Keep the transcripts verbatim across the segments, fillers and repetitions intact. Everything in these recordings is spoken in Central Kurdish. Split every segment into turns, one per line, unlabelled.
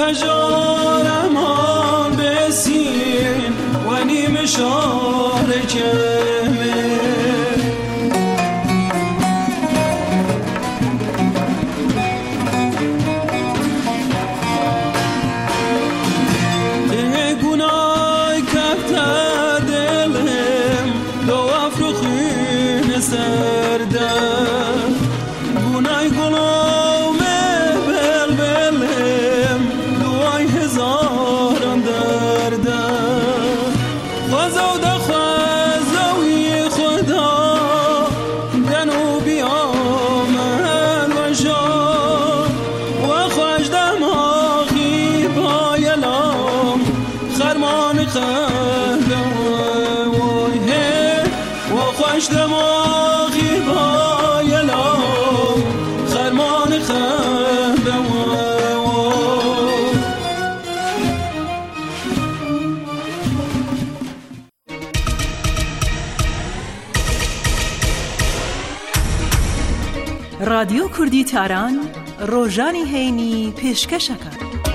هجارمان بسین و نیم شارکمه ده گناه کفتر دلم دو افروخین سرده گناه گلام بل بلم دوای هزارم درده خوزو ده خوزوی خدا دنو بیامن و جان و خوش دماغی بایلام خرمان خندم وای هی و خوش دماغی بایلام خرمان خندم
رادیو کوردی تاران ڕۆژانی هەینی پێشکەشەکە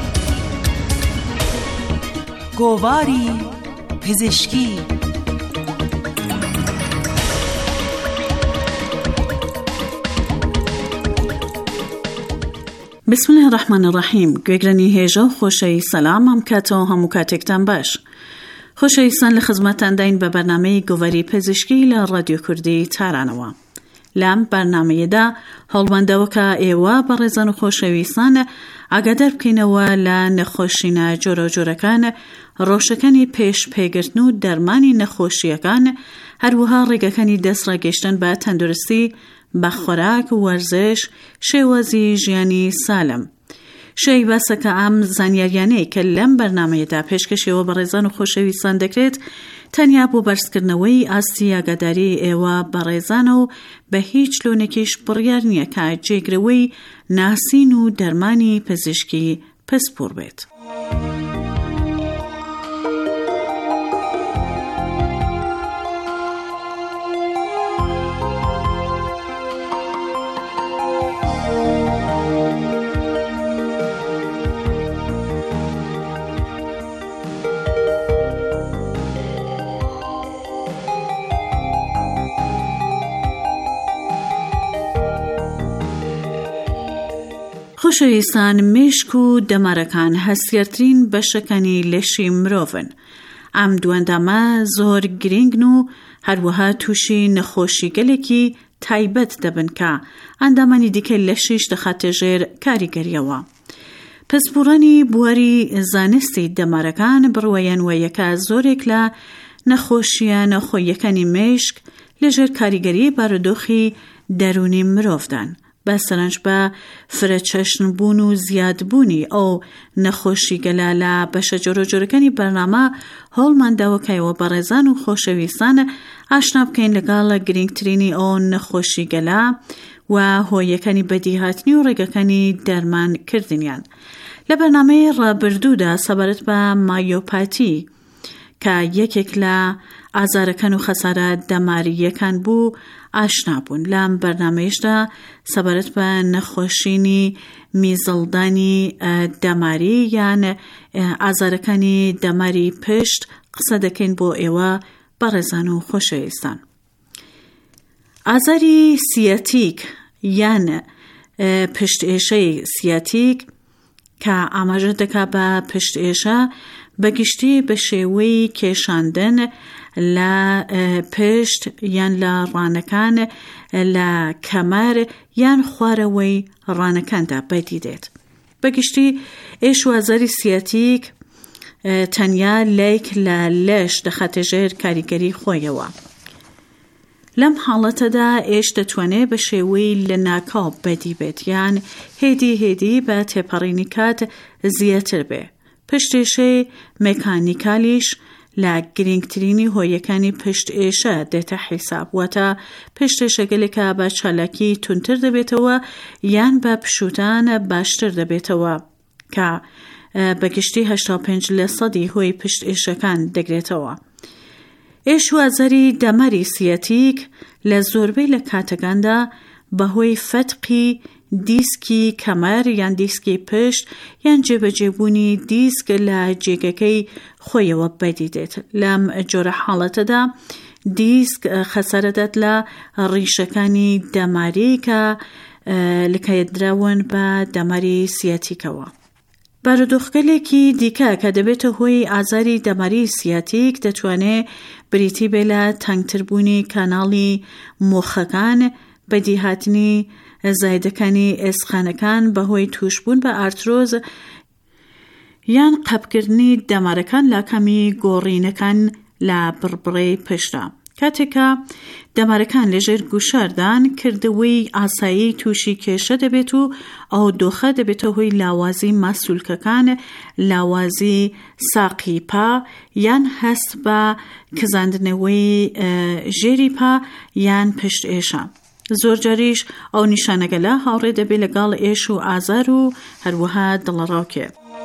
گۆڤاری پزیشکی
بسم الله الرحمن الرحیم. گوێگرانی هێژە و خۆشەوی سەلام ئەم کاتەوە هەموو کاتێکتان باش. خۆشەویستان لە خزمەتتان داین بە بەرنامەی گۆڤاری پزیشکی لە رادیۆ کوردی تارانەوە. لام بەرنامەیەدا هەوڵمەندەوەکە ئێوە بەڕێزان و خۆشەویستان ئاگادار بکەینەوە لە نەخۆشینە جۆرە جۆرەکان، ڕۆژەکانی پێش پێگرتن و دەرمانی نەخۆشیەکان، هەروەها ڕێگەکانی دەستڕاگەیشتن بە تەندروستی بە خۆراک و وەرزش، شێوازی ژیانی سالم. شەی باسەکە ئەم زانیاریانەی کە لەم بەرنامەیەدا پێشکەشیەوە بە ڕێزان و خۆشەویستان دەکرێت تەنیا بۆ بەرزکردنەوەی ئاستی ئاگاداری ئێوە بە ڕێزانە و بە هیچ لۆنێکیش بڕیار نییە کە جێگرەوەی ناسین و دەرمانی پزیشکی پسپۆڕ بێت. خۆشەویستان، مێشک و دەمارەکان هەستگەرترین بەشەکانی لەشی مرۆڤن. ئەم دووەندامە زۆر گرنگن و هەروەها تووشی نەخۆشی گەلێکی تایبەت دەبن کە ئەندامانی دیکەی لەشیش دەخاتە ژێر کاریگەریەوە. پسپۆڕانی بواری زانستی دەمارەکان بڕوەیەنوەیەکە زۆرێک لە نەخۆشیە نەخۆیەکانی مێشک لەژێر کاریگەری بارودۆخی دەرونی مرۆڤدان، بە سەرنج بە فرەچەشنبوون و زیادبوونی ئەو نەخۆشی گەلە لە بەشە جۆرەجۆرەکانی بەرنامە هەوڵمانداوەکەیەوە بە ڕێزان و خۆشەویستان ئاشنا بکەین لەگەڵ گرنگترینی ئەو نەخۆشی گەلە و هۆیەکانی بەدیهاتنی و ڕێگەکانی دەرمانکردنیان. لە بەرنامەی ڕابردوودا سەبارەت بە مایۆپاتی کە یەکێک لە ئازارەکان و خەسارە دەماریەکان بوو ئاشنا بوون. لەم بەرنامەیشدا سەبارەت بە نەخۆشینی میزڵدانی دەماری یان ئازارەکانی دەماری پشت قسە دەکەین بۆ ئێوە بەڕێزان و خۆشەویستان. ئازاری سیاتیک یان پشتئێشەی سیاتیک کە ئاماژە دەکا بە پشتئێشە بەگشتی بە شێوەی کێشاندن لە پشت یان لە ڕانەکان لە کەمەر یان خوارەوەی ڕانەکاندا بەدی دێت. بەگشتی ئێش و ئازاری سیاتیک تەنیا لایک لە لەش دەخاتە ژێر کاریگەری خۆیەوە. لەم حاڵەتەدا ئێش دەتوانێت بە شێوەی لە ناکاو بەدی بێت یان هێدی هێدی بە تێپەڕینی کات زیاتر بێ. پشتێشەی مێکانیکالیش لە گرنگترینی هۆیەکانی پشتئێشە دێتە حیساب، واتە پشتێشە گەلێکە بە چالاکی تونتر دەبێتەوە یان بە پشوتان باشتر دەبێتەوە کە بەگشتی هەشتا و پێنج لە سەدی هۆی پشتئێشەکان دەگرێتەوە. ئێش و ئازاری دەماری سیاتیک لە زۆربەی لە کاتەکاندا بەهۆی فەتقی دیسکی کەمەر یان دیسکی پشت یان جێبەجێبوونی دیسک لە جێگەکەی خۆیەوە بەدیدێت. لەم جۆرە حاڵەتەدا دیسک خەسارەدات لە ڕیشەکانی دەماری کە لکایەتدراون بە دەماری سیاتیکەوە. بارودۆخگەلێکی دیکە کە دەبێتە هۆی ئازاری دەماری سیاتیک دەتوانێت بریتی بێ لە تەنگتربوونی کاناڵی مۆخەکان، بەدیهاتنی زایدەکانی ئێسخانەکان بەهۆی توشبوون بە ئارترۆز یان قەپکردنی دەمارەکان لە کەمی گۆڕینەکان لە بڕبڕی پشتە. کاتێکە دەمارەکان لەژێر گوشاردان کردەوەی ئاسایی تووشی کێشە دەبێت و ئەو دۆخە دەبێتە هۆی لاوازی ماسوولکەکان، لاوازی ساقی پا یان هەست بە کزاندنەوەی ژێری پا یان پشت ئێشە. زۆر جاریش ئەو نیشانەگەلە هاوڕێ دەبێت لەگەڵ ئێش و ئازار و هەروەها دڵەڕاوکێ.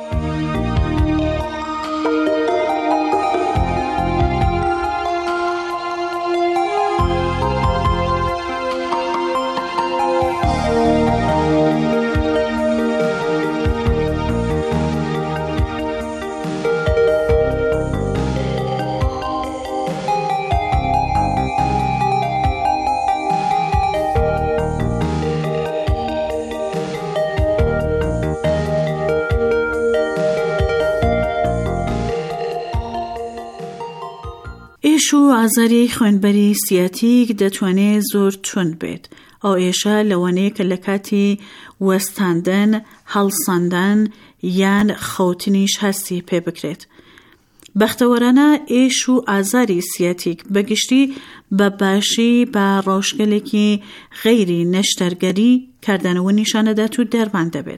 ئێش و ئازاری خوێنبەری سیاتیک دەتوانێت زۆر تون بێت. ئەو ئێشە لەوانەیە کە لە کاتی وەستاندن، هەڵساندن یان خەوتنیش هەستی پێ بکرێت. بەختەوەرانە ئێش و ئازاری سیاتیک بەگشتی بە باشی بە ڕۆژگەلێکی غەیری نەشتەرگەری کاردانەوە نیشانەدات و دەرمان دەبێت.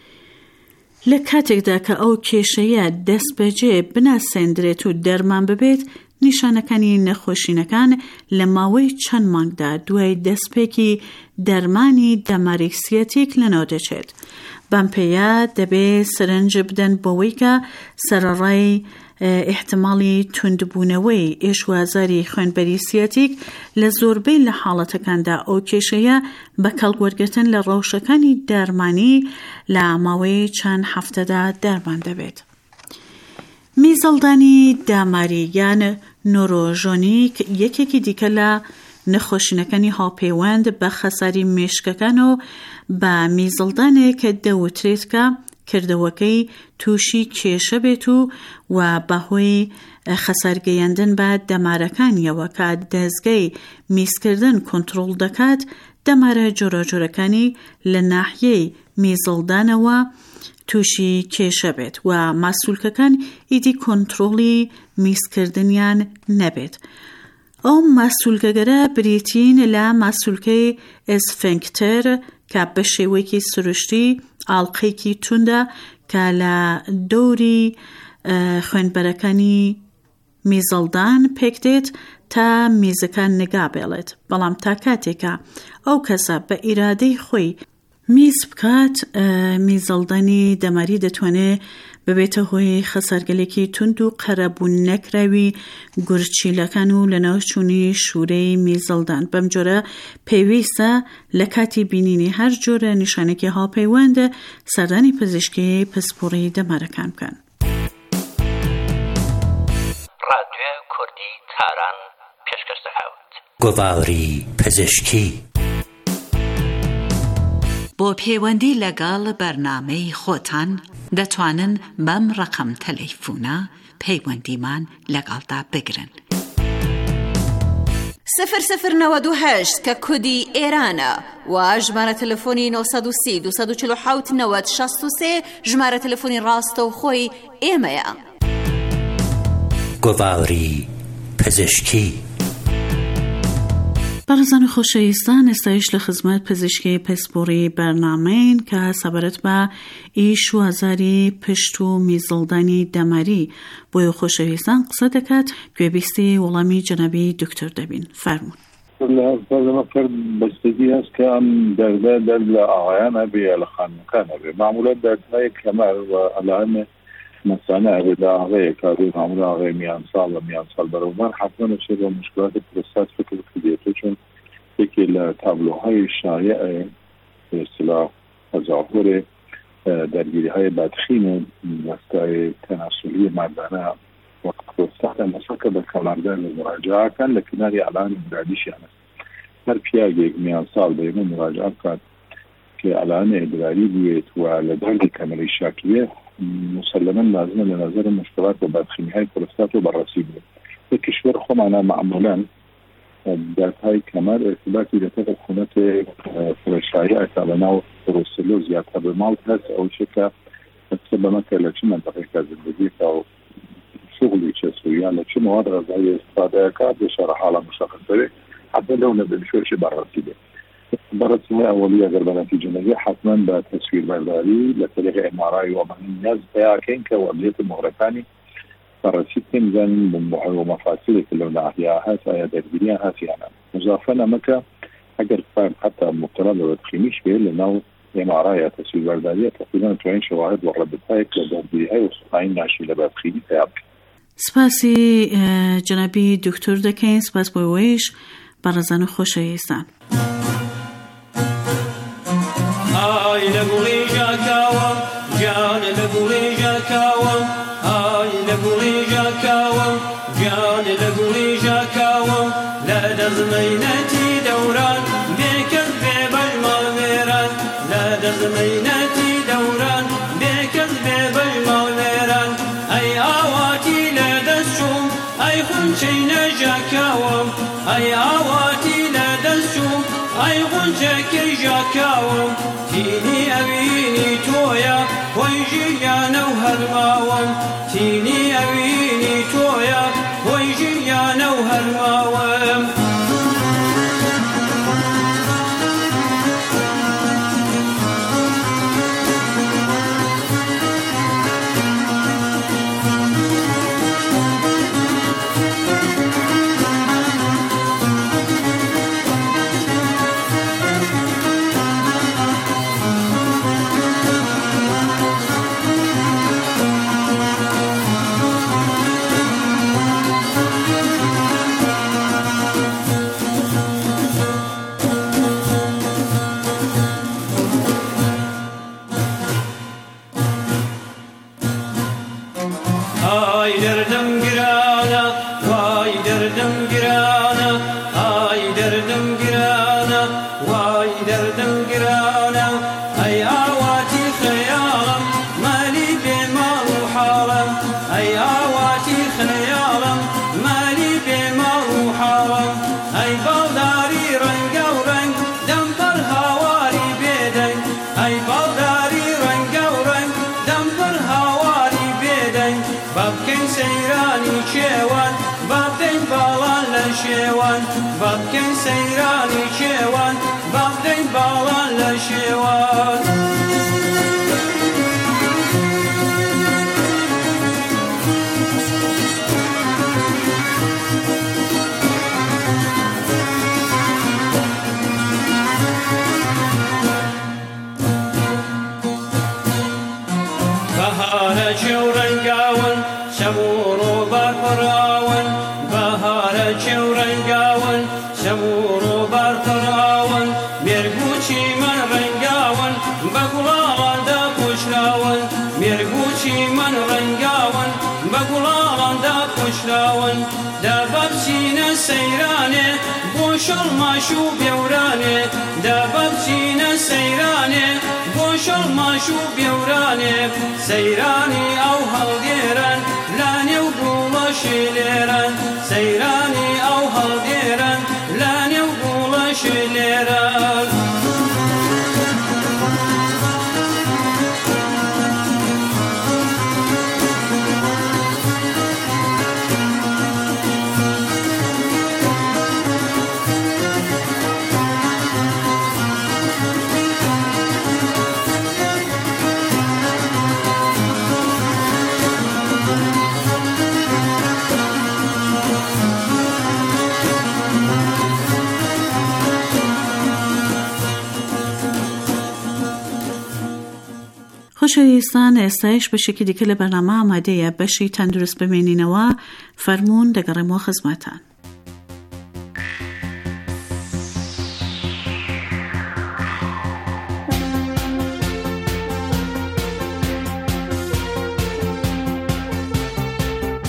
لە کاتێکدا کە ئەو کێشەیە دەست بەجێ بناسێندرێت و دەرمان ببێت، نیشانەکانی نەخۆشینەکان لە ماوەی چەند مانگدا دوای دەستپێکی دەرمانی دەماری سیاتیک لەناو دەچێت. بەم پێیە دەبێت سەرنج بدەن بەوەی کە سەرەڕای احتمالی توندبوونەوەی ئێش و ئازاری خوێنبەری سیاتیک لە زۆربەی لە حاڵەتەکاندا ئەو کێشەیە بە کەڵگوەرگرتن لە ڕەوشەکانی دەرمانی لە ماوەی چەند هەفتەدا دەرمان دەبێت. میزەڵدانی داماری یان نۆرۆژۆنیک یەکێکی دیکە لە نەخۆشینەکانی هاوپەیوەند بە خەساری مێشکەکان و بە میزەڵدانێک کە دەوترێت کە کردەوەکەی تووشی کێشە بێت و و بەهۆی خەسارگەیاندن بە دەمارەکانیەوە کە دەستگای میزکردن کۆنتڕۆڵ دەکات، دەمارە جۆرەجۆرەکانی لە ناحیەی میزەڵدانەوە تووشی کێشە بێت و ماسوولکەکان ئیدی کۆنتڕۆڵی میزکردنیان نەبێت. ئەو ماسوولکەگەرە بریتین لە ماسوولکەی ئسفنکتەر کە بە شێوەیەکی سروشتی ئاڵقەیەکی توندە کە لە دەوری خوێنبەرەکانی میزەڵدان پێکدێت تا میزەکان نگا بێڵێت. بەڵام تا کاتێکە ئەو کەسە بە ئیرادەی خۆی میز بکات، میزەڵدانی دەماری دەتوانێت ببێتە هۆی خەسارگەلێکی تند و قەرەبوون نەکراوی گورچیلەکان و لە ناوچوونی شوورەی میزەڵدان. بەم جۆرە پێویستە لە کاتی بینینی هەر جۆرە نیشانێکی هاوپەیوەند سەردانی پزیشکی پسپۆڕی دەمارەکان بکەن.
رادیۆ کوردی تاران پێشکەش دەکەوت.
گۆڤاوری پزیشکی
بۆ پەیوەندی لەگەڵ بەرنامەی خۆتان دەتوانن بەم ڕقم تەلەیفۆنە پەیوەندیمان لەگەڵدا بگرن.
سفر سفر نود و هشت کە کودی ئێرانە و ژمارە تەلەفۆنی نۆ سەد و سی دو سەد و چل و حەوت نەوەد شەست و سێ ژمارە تەلەفۆنی ڕاستە و خۆی ئێمەیە.
گۆڤاوری پزیشکی.
بەڕێزان و خۆشەویستان، ئێستایش لە خزمەت پزیشکی پسپۆڕی بەرنامەین کە سەبارەت بە ئیش و ئازاری پشت و میزەڵدانی دەماری بۆیە خۆشەویستان قسە دەکات. گوێبیستی وەڵامی جەنابی دکتۆر دەبین. فەرموون.
لازم کرد بستگی هست که هم درده درد لآقایان هبی یا لخانمکان هبی معمولا دردهای کمر و علائم مثانه هبی لآقای کاری معمولا آقای میان سال و میان سال برابر حتما نشه با مشکلات پروستات فکر کردیتو، چون یکی لتابلوهای شایع به اصطلاح تظاهر درگیری های بدخیم و وسطای تناسلی مردانه وقت تحت مساکه به کمردن مراجعه کن لکناری الان ادراریش هست. هر پیاگه یک میان سال به اینو مراجعه کرد که الان ادراری بوید و لدرگ کمری شاکیه مسلما لازمه لنظر مشکلات و بدخیمی های پروستات و بررسی بود. به کشور خود معنا معمولا درهای کمر ارتباطی به طرف خونت فرشایی اتبانا و پروستلو زیادتر به مالت هست او شکل بسبب مثلا چه منطقه که زندگی که شغلی چه سویان لچه مواد غذایی استفاده کرد به شرح حالا مشخص داره حتی لو نبنشوش بررسی ده بررسی های اولی اگر به نتیجه نگه حتما به تصویر برداری لطریق امارای و من نیاز بیاکن که وضعیت مغرقانی بررسی کنزن و مفاصل که لو ناحیه هست آیا درگیری هست یا نه. مضافه نمکه اگر فرد حتی مبتلا به بدخیمیش به لنو امارای یا تصویر برداری تقریبا تو این شواهد و ربط های که درگیری های و سخنی ناشی لبدخیمی تیاب.
سپاسی جنابی دکتر دکین، سپاس بایویش برازن خوش ایستان.
آی لگولی جاکاوم جان لگولی جاکاوم آی لگولی جاکاوم جان لگولی جاکاوم لدزمینتی دوران بیکن بیبل مالمیران لدزمینتی دوران بیکن بیبل مالمیران ای آواتی لدزشوم ای خونچی نجاکاوم ای آواتی لدزشوم ای خونچی جاکاوم تینی اوینی تویا ویجی یا نو هرماوم تینی اوینی تویا ویجی یا نو هرماوم شیوان بابکن سیرانی شیوان بابدین بالان لشیوان بهار جورنگاون شمورو برقراون بهار جورنگاون شمورو برقراون مرگوچی من رنگاون بگلالان دا پشراون مرگوچی من رنگاون بگلالان دا پشراون دا بابچین سیرانه بوشل ماشو بیورانه دا بابچین سیرانه بوشل ماشو بیورانه سیرانی او هلگیران لانی و گولاشی لیران سیرانی او هلگیران لانی و گولاشی لیران
خۆشەویستان ئێستایش بەشێکی دیکە لە بەرنامە ئامادەیە بەشی تەندروست بمێنینەوە فەرموون دەگەڕێمەوە خزمەتان.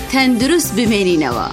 تەندروست بمێنینەوە.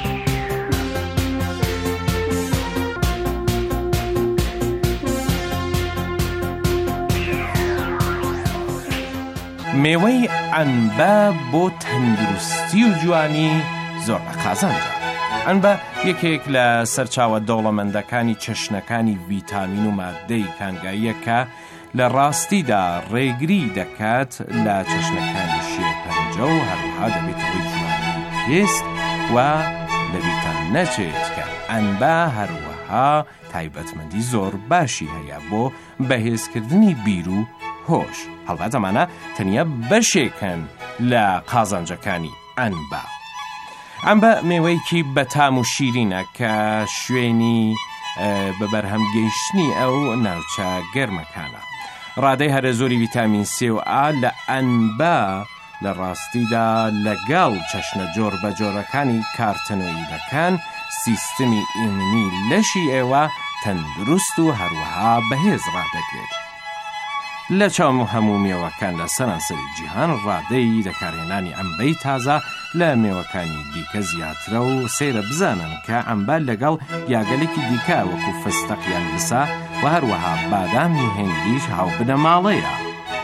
میوەی ئەنبە بۆ تەندروستی و جوانی زۆر بە قازانجە. ئەنبە یەکێک لە سەرچاوە دەوڵەمەندەکانی چەشنەکانی ڤیتامین و مادەی کانگاییە کە لە ڕاستیدا ڕێگری دەکات لە چەشنەکانی شێرپەنجە و هەروەها دەبێت ڕووی جوانی پێست و لەبیرتان نەچێت کە ئەنبە هەروەها تایبەتمەندی زۆر باشی هەیە بۆ بەهێزکردنی بیر و هۆش. هەڵبەت ئەمانە تەنیا بەشێکن لە قازانجەکانی ئەنبە. ئەنبە میوەیەکی بەتام و شیرینە کە شوێنی بەبەرهەمگەیشتنی ئەو ناوچە گەرمەکانە. ڕادەی هەرە زۆری ڤیتامین سێ و ئا لە ئەنبە لە ڕاستیدا لەگەڵ چەشنە جۆر بە جۆرەکانی کارتەنۆیدەکان سیستمی ئیمنی لەشی ئێوە تەندروست و هەروەها بەهێز ڕادەگرێت. لە چاوم هەموو میوەکان لە سەرانسەری جیهان ڕادەی دەکارهێنانی ئەنبەی تازە لە میوەکانی دیکە زیاترە و سێرە بزانن کە ئەنبە لەگەڵ یاگەلێکی دیکە وەکو فستەق یان بسا و هەروەها بادامی هێندیش هاوبنەماڵەیە.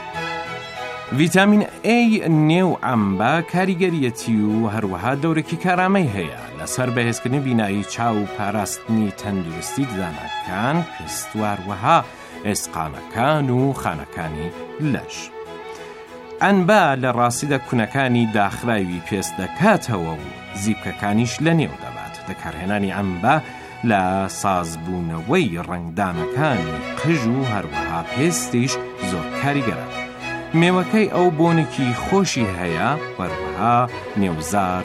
ڤیتامین A نێو ئەنبە کاریگەریەتی و هەروەها دەورێکی کارامەی هەیە لەسەر بەهێزکردنی بینایی چاو و پاراستنی تەندروستی ددانەکان، پێست و هەروەها ئێسقانەکان و خانەکانی لەش. ئەنبە لە ڕاستیدا کوونەکانی داخراوی پێست دەکاتەوە و زیبکەکانیش لە نێو دەبات. دەکارهێنانی ئەنبە لە سازبوونەوەی ڕەنگدانەکانی قژ و هەروەها پێستیش زۆر کاریگەرە. میوەکەی ئەو بۆنێکی خۆشی هەیە وەروەها نێوزار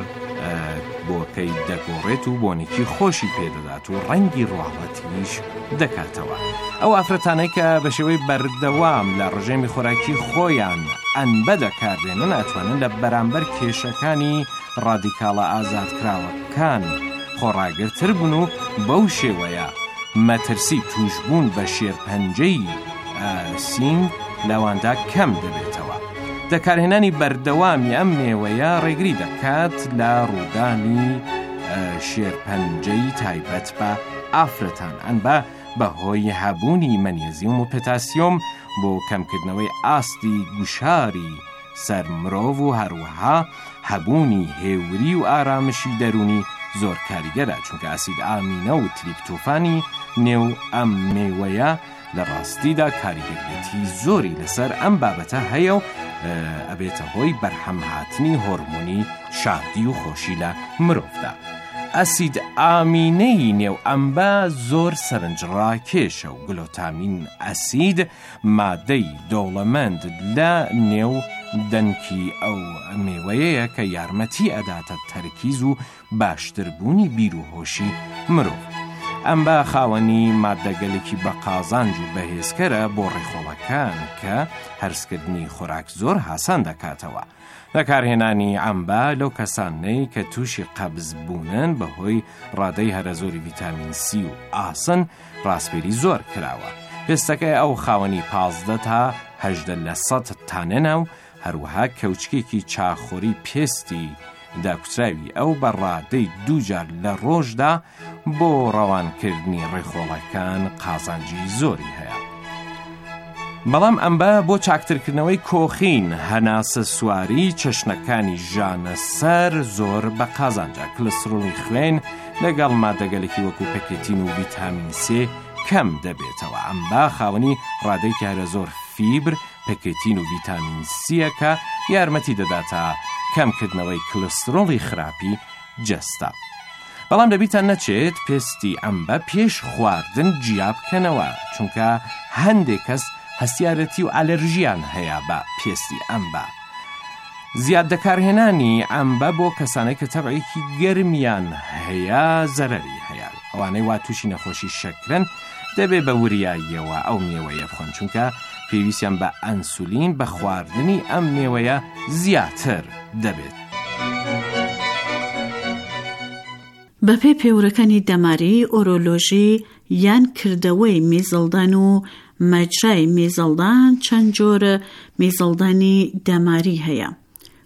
بۆکەی دەگۆڕێت و بۆنێکی خۆشی پێدەدات و ڕەنگی ڕواڵەتیش دەکاتەوە. ئەو ئافرەتانەی کە بە شێوەی بەردەوام لە ڕژێمی خۆراکی خۆیان ئەنبە دەکاردێنن ئەتوانن لە بەرامبەر کێشەکانی ڕادیکاڵە ئازادکراوەکان خۆڕاگرتر بوون و بەو شێوەیە مەترسی توشبوون بە شێرپەنجەی سینگ لەواندا کەم دەبێتەوە. دەکارهێنانی بەردەوامی ئەم میوەیە ڕێگری دەکات لە ڕوودانی شێرپەنجەی تایبەت بە ئافرەتان. ئەنبە بەهۆی هەبوونی مەنیزیم و پۆتاسیۆم بۆ کەمکردنەوەی ئاستی گوشاری سەر مرۆڤ و هەروەها هەبوونی هێوری و ئارامشی دەرونی زۆر کاریگەرە، چونکە ئاسید ئامینە و تریپتۆفانی نێو ئەم میوەیە لە ڕاستیدا کاریگەریەتی زۆری لەسەر ئەم بابەتە هەیە و ئەبێتە هۆی بەرهەمهاتنی هۆرمۆنی شادی و خۆشی لە مرۆڤدا. ئەسید ئامینەی نێو ئەنبە زۆر سەرنجڕاکێشە و گلۆتامین ئەسید مادەی دەوڵەمەند لە نێو دەنکی ئەو میوەیەیە کە یارمەتی ئەداتە تەرکیز و باشتربوونی بیر و هۆشی مرۆڤ. ئەنبە خاوەنی مادەگەلێکی بە قازانج و بەهێزکەرە بۆ ڕێخۆڵەکان کە هەرسکردنی خۆراک زۆر هاسان دەکاتەوە. دەکارهێنانی ئەنبە لەو کەسانەی کە تووشی قەبز بوونن بەهۆی ڕادەی هەرە زۆری ڤیتامین سی و ئاسن ڕاستپێری زۆر کراوە. پێستەکەی ئەو خاوەنی پازدە تا هەژدە لە سەد تانەنە و هەروەها کەوچکێکی چاخۆری پێستی داکوچراوی ئەو بە ڕادەی دووجار لە ڕۆژدا بۆ ڕەوانکردنی ڕێخۆڵەکان قازانجی زۆری هەیە. بەڵام ئەنبە بۆ چاکترکردنەوەی کۆخین، هەناسە سواری، چەشنەکانی ژانە سەر زۆر بە قازانجە. کلسترۆڵی خوێن لەگەڵ مادەگەلێکی وەکو پەکێتین و ڤیتامین سێ کەم دەبێتەوە. ئەنبە خاوەنی ڕادەیەکی هەرە زۆر فیبر، پەکێتین و ڤیتامین سیەکە یارمەتی دەداتە کەمکردنەوەی کلسترۆڵی خراپی جەستە. بەڵام دەبیتان نەچێت پێستی ئەنبە پێش خواردن جیا بکەنەوە، چونکە هەندێک کەس هەستیارەتی و ئالەرژیان هەیە بە پێستی ئەنبە. زیاد دەکارهێنانی ئەنبە بۆ کەسانەی کە تەبعێکی گەرمیان هەیە زەرەری هەیە. ئەوانەی وا تووشی نەخۆشی شەکرن دەبێ بە وریاییەوە ئەو میوەیە بخۆن، چونکە پێویستیان بە ئەنسولین بە خواردنی ئەم میوەیە زیاتر دەبێت.
بەپێ پێورەکانی دەماری، ئۆرۆلۆژی یان کردەوەی میزڵدان و مەجرای میزڵدان چەند جۆرە میزڵدانی دەماری هەیە.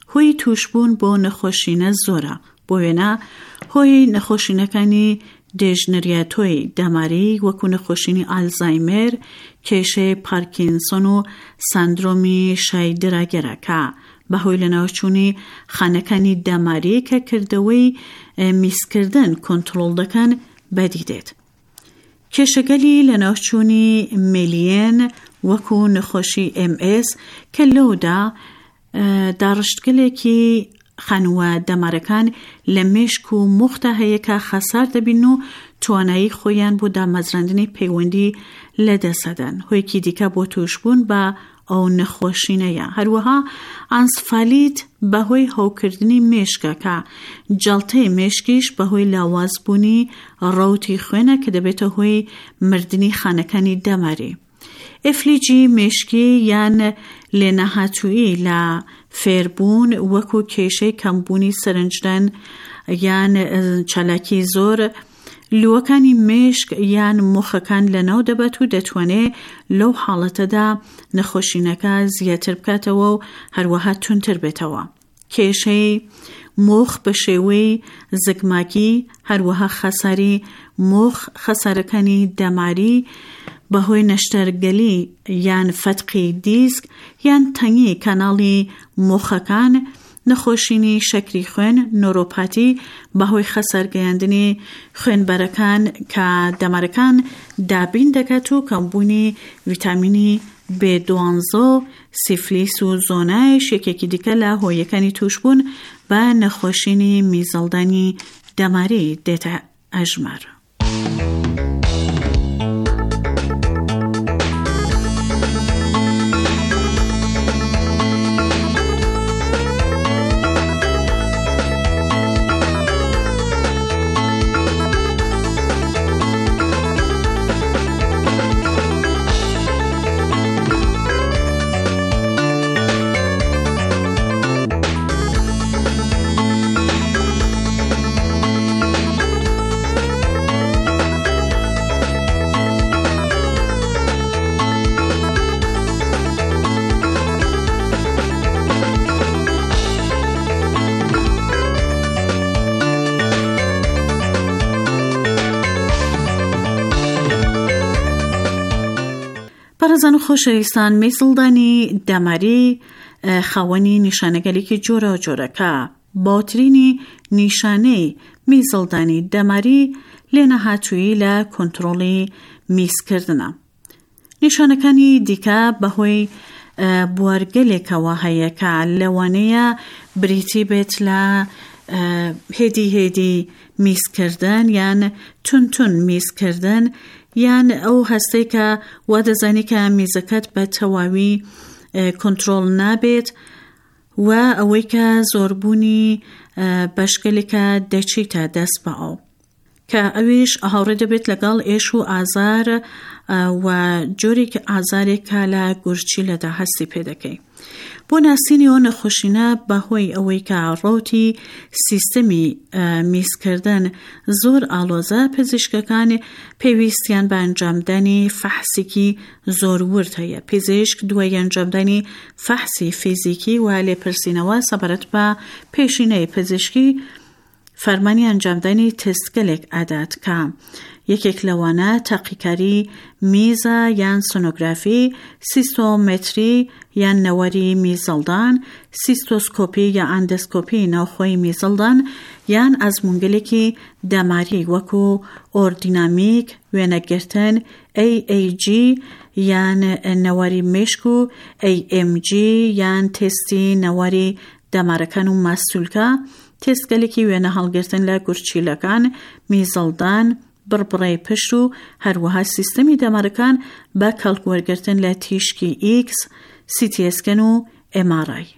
هۆی توشبوون بۆ نەخۆشینە زۆرە، بۆ وێنە هۆی نەخۆشینەکانی دێژنەریەتۆی دەماری وەکو نەخۆشینی ئالزایمەر، کێشەی پارکینسۆن و ساندرۆمی شایدراگەرەکە بەهۆی لەناوچوونی خانەکانی دەماری کە کردەوەی میسکردن کۆنتڕۆڵ دەکەن بەدیدێت. کێشەگەلی لەناوچوونی مێلیێن وەکو نەخۆشی ئێم ئێس کە لەودا داڕشتگەلێکی خانووە دەمارەکان لە مێشک و موختە هەیە کە خەسار دەبین و توانایی خۆیان بۆ دامەزراندنی پەیوەندی لەدەسەدەن. هۆیکی دیکە بۆ توشبوون بە ئەو نەخۆشینەیە. هەروەها ئانسفالیت بەهۆی هەوکردنی مێشکە کە جەڵتەی مێشکیش بەهۆی لاوازبوونی ڕەوتی خوێنە کە دەبێتە هۆی مردنی خانەکانی دەماری. ئفلیجی مێشکی یان لێنەهاتووی لە فێربوون وەکو کێشەی کەمبوونی سەرنجدان یان چالاکی زۆر لووەکانی مێشک یان مۆخەکان لەناو دەبێت و دەتوانێت لەو حاڵەتەدا نەخۆشینەکە زیاتر بکاتەوە و هەروەها تونتر بێتەوە. کێشەی مۆخ بە شێوەی زگماکی، هەروەها خەساری مۆخ، خەسارەکانی دەماری بەهۆی نەشتەرگەلی یان فەتقی دیسک یان تەنگی کاناڵی مۆخەکان، نەخۆشینی شەکری خوێن، نۆرۆپاتی بەهۆی خەسارگەیاندنی خوێنبەرەکان کە دەمارەکان دابین دەکات و کەمبوونی ڤیتامینی بێ دوانزە، سیفلیس و زۆنایش یەکێکی دیکە لە هۆیەکانی توشبوون بە نەخۆشینی میزەڵدانی دەماری دێتە ئەژمار. پارێزان و خۆشەویستان، میزڵدانی دەماری خاوەنی نیشانەگەلێکی جۆرە جۆرەکە. باوترینی نیشانەی میزڵدانی دەماری لێنەهاتووی لە کۆنتڕۆڵی میزکردنە. نیشانەکانی دیکە بەهۆی بوارگەلێکەوە هەیە کە لەوانەیە بریتی بێت لە هێدی هێدی میزکردن یان تونتون میزکردن، یان ئەو هەستەی کە وا دەزانی کە میزەکەت بە تەواوی کۆنتڕۆڵ نابێت و ئەوەی کە زۆربوونی بەشگەلێکە دەچیتە دەست بە ئەو کە ئەویش هاوڕێ دەبێت لەگەڵ ئێش و ئازار و جۆرێکی ئازارێکە لە گورچی لەدا هەستی پێ دەکەی. بۆ ناسینی ئەو نەخۆشینە بەهۆی ئەوەی کە ڕەوتی سیستەمی میزکردن زۆر ئاڵۆزە، پزیشکەکان پێویستیان بە ئەنجامدانی فەحسێکی زۆر ورد هەیە. پزیشک دوای ئەنجامدانی فەحسی فیزیکی و لێپرسینەوە سەبارەت بە پێشینەی پزیشکی فەرمانی ئەنجامدانی تستگەلێک ئەدات کە یەکێک لەوانە تاقیکاری میزە یان سۆنۆگرافی، سیستۆمێتری یان نەوەری میزەڵدان، سیستۆسکۆپی یا ئەندۆسکۆپی ناوخۆی میزەڵدان یان ئەزموونگەلێکی دەماری وەکو ئۆردینامیک، وێنەگرتن، ئەی ئەی جی یان نەوەری مێشک و ئەی ئێم جی یان تێستی نەوەری دەمارەکان و ماستولکە، تێستگەلێکی وێنە هەڵگرتن لە گورچیلەکان، میزەڵدان، بڕبڕی پشت و هەروەها سیستەمی دەمارەکان بە کەڵکوەرگرتن لە تیشکی ئیکس، سیتی ئەسکەن و ئێم ئار ئای.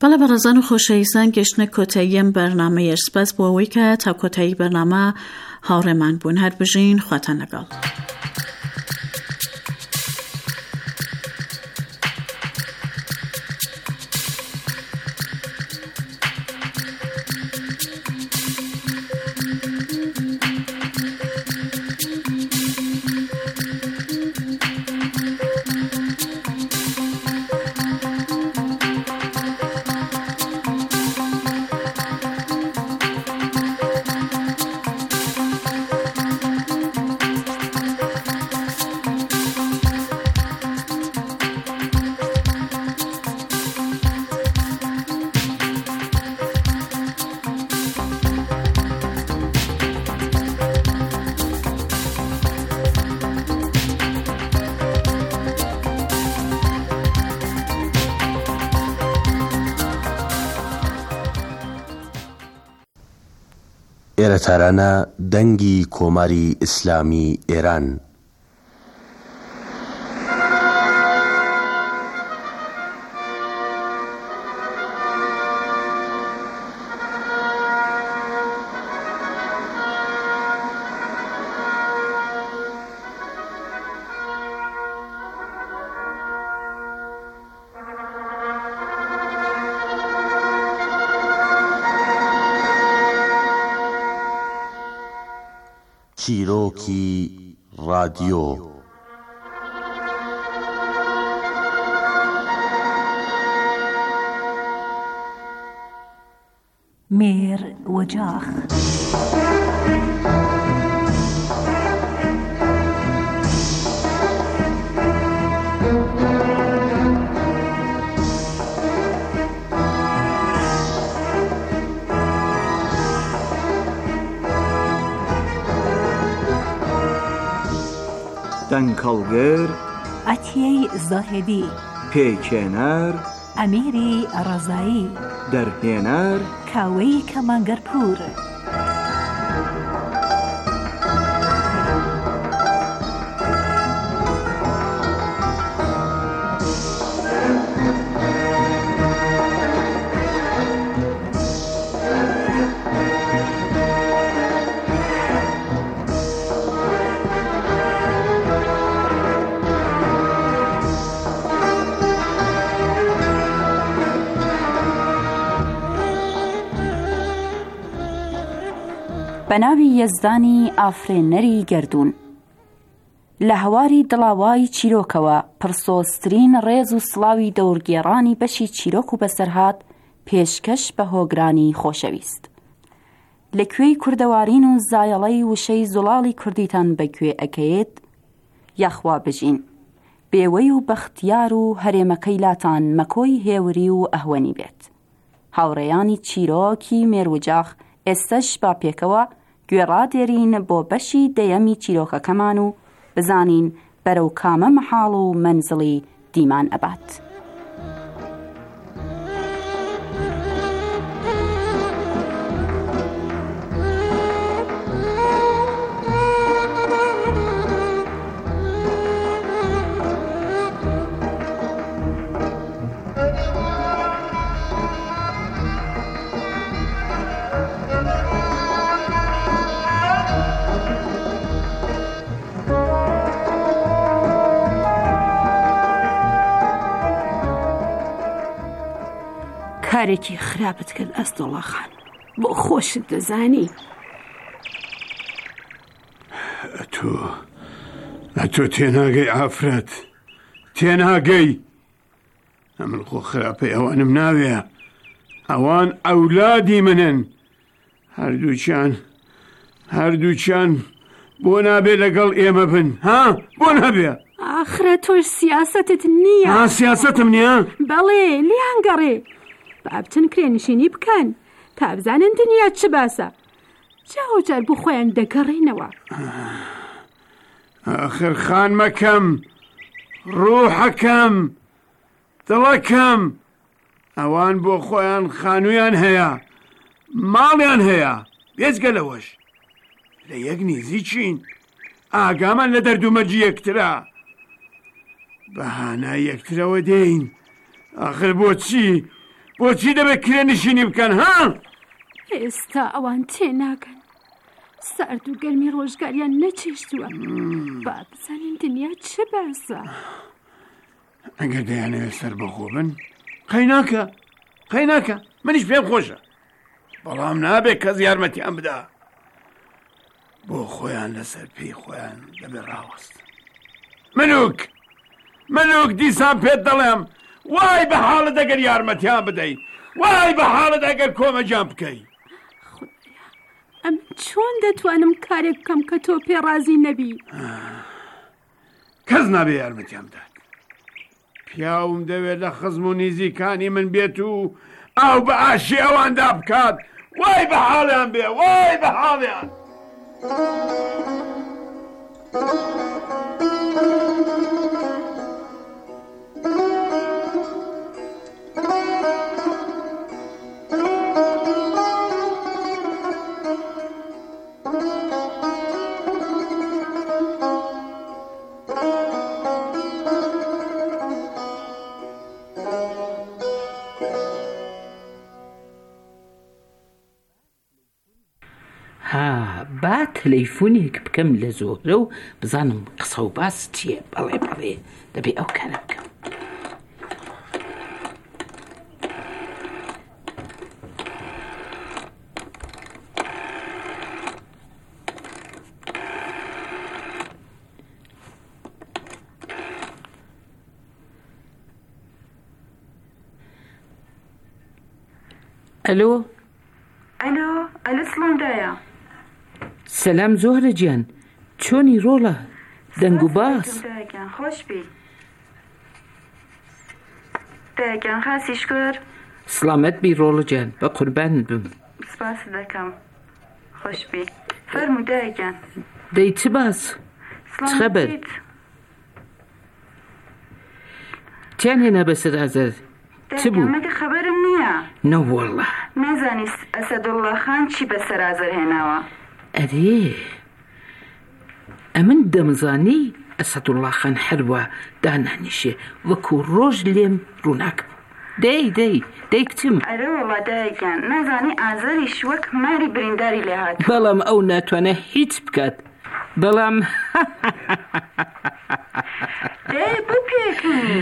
بەڵێ بەڕێزان و خۆشەویستان گەشتنە کۆتاییەم بەرنامەیەش سپاس بۆ ئەوەی کە تا کۆتایی بەرنامە هاوڕێمان بوون. هەر بژین خواتان لەگەڵ.
ئێرە تارانە دەنگی کۆماری ئیسلامی ئێران. چیرۆکی رادیۆ.
مێر وەجاخ.
دەنگەڵگر
ئەتیەی زاهێدی،
پێکێنەر
ئەمیری ڕەزایی،
دەرهێنەر
کاوەی کەمانگەرپور.
بەناوی یەزدانی ئافرێنەری گەردوون. لە هەواری دڵاوای چیرۆکەوە پرسۆسترین ڕێز و سڵاوی دەورگێڕانی بەشی چیرۆک و بەسەرهات پێشکەش بە هۆگرانی خۆشەویست. لەکوێی کوردەوارین و زایەڵەی وشەی زوڵاڵی کوردیتان بەگوێ ئەکەیت یاخوا بژین. بێوەی و بەختیار و هەرێمەکەی لاتان مەکۆی هێوری و ئەهوەنی بێت. هاوڕێیانی چیرۆکی مێروجاخ ئێستش با پێکەوە گوێڕادێرین بۆ بەشی دەیەمی چیرۆکەکەمان و بزانین بەرەو کامە مەحاڵ و مەنزڵی دیمان ئەبات.
کارێکی خراپت کرد ئەستۆڵا خان، بۆ خۆشت دەزانی.
ئەتۆ ئەتۆ تێناگەی ئافرەت، تێناگەی. ئەمن خۆ خراپەی ئەوانم ناوێ، ئەوان ئەولادی منن. هەردووچیان هەردووچیان بۆ نابێ لەگەڵ ئێمە بن، ها بۆ نابێ.
ئاخرە تۆش سیاسەتت نییە.
ها سیاسەتم نییە؟
بەڵێ لیان گەڕێ بابتن کرێنشینی بکەن تا بزانن دنیا چ باسە. جاوجار بۆ خۆیان دەگەڕێنەوە.
ئاخر خانمەکەم، ڕوحەکەم، دڵەکەم، ئەوان بۆ خۆیان خانوویان هەیە، ماڵیان هەیە. بێجگە لەوەش لە یەک نیزی چین، ئاگامان لە دەردومەرجی یەکترا، بەهانای یەکترەوە دێین. ئاخر بۆچی بۆچی دەبێت کرێنشینی بکەن ها؟
ئێستا ئەوان تێناگەن، سارد و گەرمی ڕۆژگاریان نەچێشتووە، با بزانین دنیا چه بەسە.
ئەگەر دەیانەوێت سەر بەخۆ بن قەی ناکە، قەی ناکە، منیش پێم خۆشە، بەڵام نابێت کەس یارمەتیان بدا، بۆ خۆیان لەسەر پێی خۆیان دەبێت ڕاوەست. منوک منوک دیسان پێت دەڵێم، وای بە حاڵت ئەگەر یارمەتیان بدەیت، وای بە حاڵت ئەگەر کۆمەجان بکەی.
ئەم چۆن دەتوانم کارێک بکەم کە تۆ پێ ڕازی نەبی؟
کەس نابێ یارمەتیان بدات. پیاوم دەوێت لە خزم و نیزیکانی من بێت و ئاو بە ئاشی ئەواندا بکات، وای بە حاڵیان بێ، وای بە حاڵیان.
ها با تەلەیفۆنێک بکەم لە زۆرە و بزانم قسە و باس چییە. بەڵێ بەڵێ دەبێ ئەو کارە بکەم. ئەلۆ
ئەلۆ ئەلە سڵاندایە.
سەلام زۆهرە گیان، چۆنی ڕۆڵە دەنگ و باس؟
دایەکان خۆش بی. دایەکان خاسیش کرد.
سلامەت بی ڕۆڵە گیان، بە قوربانت بم.
سپاس دەکەم. خۆش بی. فەرموو دایەکان.
دەی چ باس؟ چ خەبەر؟ چیان هێنا بەسەر ئازەر؟ چ بوو؟
مەگە خەبەرم نییە.
نە وەڵڵا.
نازانی ئەسەدوڵڵا خان چی بەسەر ئازەر هێناوە؟
ئەرێ ئەمن دەمزانی ئەسەدوڵڵا خان هەروە دانانیشێ وەکو ڕۆژ لێم ڕووناک بوو. دەی دەی دەی کچم.
ئەرە وەڵا دایەکان، نازانی ئازەریش وەک ماری برینداری لێ هات.
بەڵام ئەو ناتوانە هیچ بکات. بەڵام
دەی بپێکنی.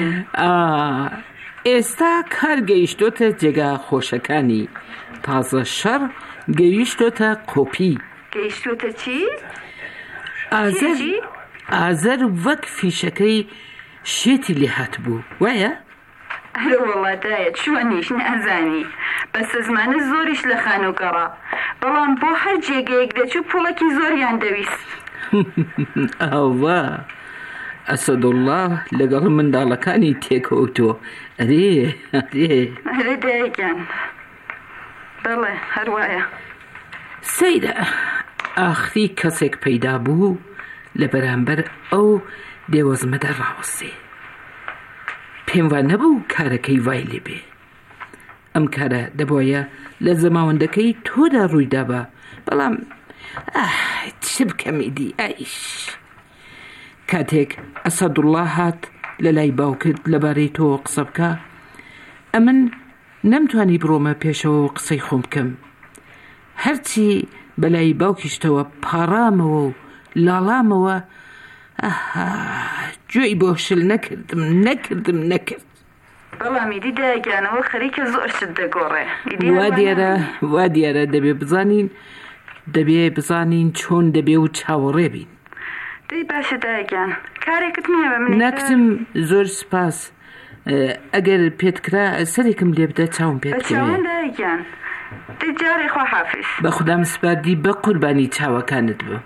ئێستا کار گەیشتۆتە جێگا خۆشەکانی، تازە شەڕ گەیشتۆتە کۆپی.
گەیشتۆتە چی؟
ئازەر ئازەر وەک فیشەکەی شێتی لێ هات بوو، وایە؟
ئەرە وەڵاتایە چوەنیش نازانی، بەسە زمانە زۆریش لە خانووگەڕا، بەڵام بۆ هەر جێگەیەک دەچوو پوڵەکی زۆریان دەویست.
ئەوە ئەسەدوڵڵا لەگەڵ منداڵەکانی تێکەوتۆ. ئەرێ ئەرێ
ئەرە دایەکان، بەڵێ هەروایە.
سەیرە ئاخری کەسێک پەیدا بوو لە بەرامبەر ئەو دێوەزمەدە ڕاوەستێ. پێم وا نەبوو کارەکەی وای لێ بێ. ئەم کارە دەبوایە لە زەماوەندەکەی تۆدا ڕوویدا بە، بەڵام چ بکەمیدی ئایش. کاتێک ئەسەدوڵڵا هات لە لای باوکت لەبارەی تۆ قسە بکە، ئەمن نەمتوانی بڕۆمە پێشەوە و قسەی خۆم بکەم. هەرچی بەلای باوکیشتەوە پاڕامەوە و لاڵامەوە، گوێی بۆ شل نەکردم نەکردم نەکرد.
بەڵامی دیدایگیانەوە خەریکە زۆر شت دەگۆڕێ.
وا دیارە وا دیارە دەبێ بزانین دەبێ بزانین چۆن دەبێ و چاوەڕێ بین.
دەی باشە دایگیان، کارێکت نییە بە من؟
نەکتم. زۆر سپاس. ئەگەر پێتکرا سەرێکم لێ بدە چاوم پێت
بە چاوان دایگیان. دەی جارێ خوا حافیز.
بە خودام سپاردی بە قوربانی چاوەکانت بوو.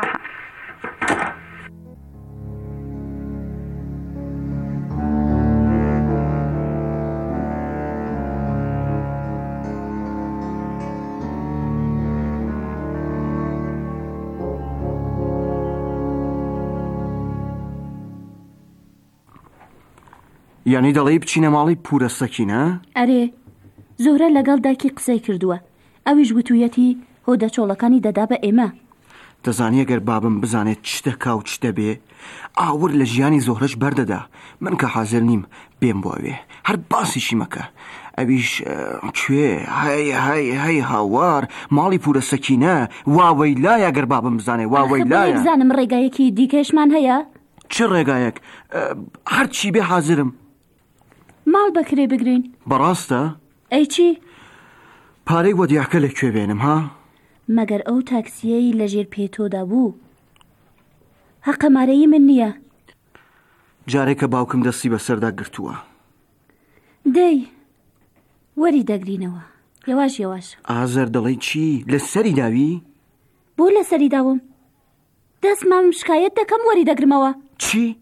یعنی دەڵێ بچینە ماڵی پورە سەکینە؟
ئەرێ زۆرە لەگەڵ دایکی قسەی کردووە، ئەویش گوتوویەتی هۆدە چۆڵەکانی دەدا بە ئێمە.
دەزانی ئەگەر بابم بزانێت چ دەکا و چ دەبێ ئاور لە ژیانی زۆرەش بەردەدا. من کە حاضر نیم بێم بۆ ئەوێ هەر باسیشی مەکە. ئەویش کوێ هەی هەی هەی هاوار ماڵی پورە سەکینە واوەی لایە ئەگەر بابم بزانێ واوەی لایە.
بزانم ڕێگایەکی دیکەشمان هەیە؟
چ ڕێگایەک؟ هەرچی بێ حاضرم.
ماڵ بەکرێ بگرین.
بەڕاستە؟
ئەی چی؟
پارەی وەدیاکە لەکوێ بێنم ها؟
مەگەر ئەو تاکسیەی لەژێر پێتۆدا بوو هەقەمارەیی من نییە.
جارێکە باوکم دەستی بەسەردا گرتووە.
دەی وەری دەگرینەوە یەواش یەواش.
ئازەر دەڵێی چی؟ لە سەری داوی؟
بۆ لە سەری داوم دەستمام شکایەت دەکەم وەری دەگرمەوە.
چی؟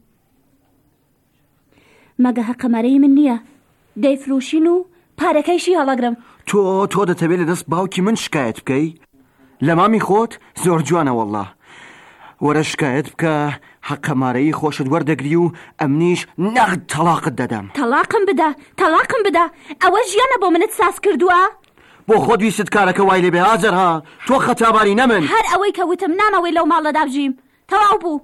مەگە هەقەمارەی من نییە دەیفرۆشین و پارەکەیشی هەڵەگرم.
تۆ تۆ دەتەوێت لە دەست باوکی من شکایەت بکەی؟ لە مامی خۆت زۆر جوانە وەڵڵا. وەرە شکایەت بکە هەقەمارەی خۆشت وەردەگری و ئەمنیش نەقد تەلاقت دەدەم.
تەلاقم بدە تەلاقم بدە ئەوە ژیانە بۆ منت ساز کردووە؟
بۆ خۆت ویست کارەکە وای لێ بێ ئازەر ها تۆ خەتاباری نەمن.
هەر ئەوەی کە وتم نامەوەی لەو ماڵەدا بژیم تەواو بوو.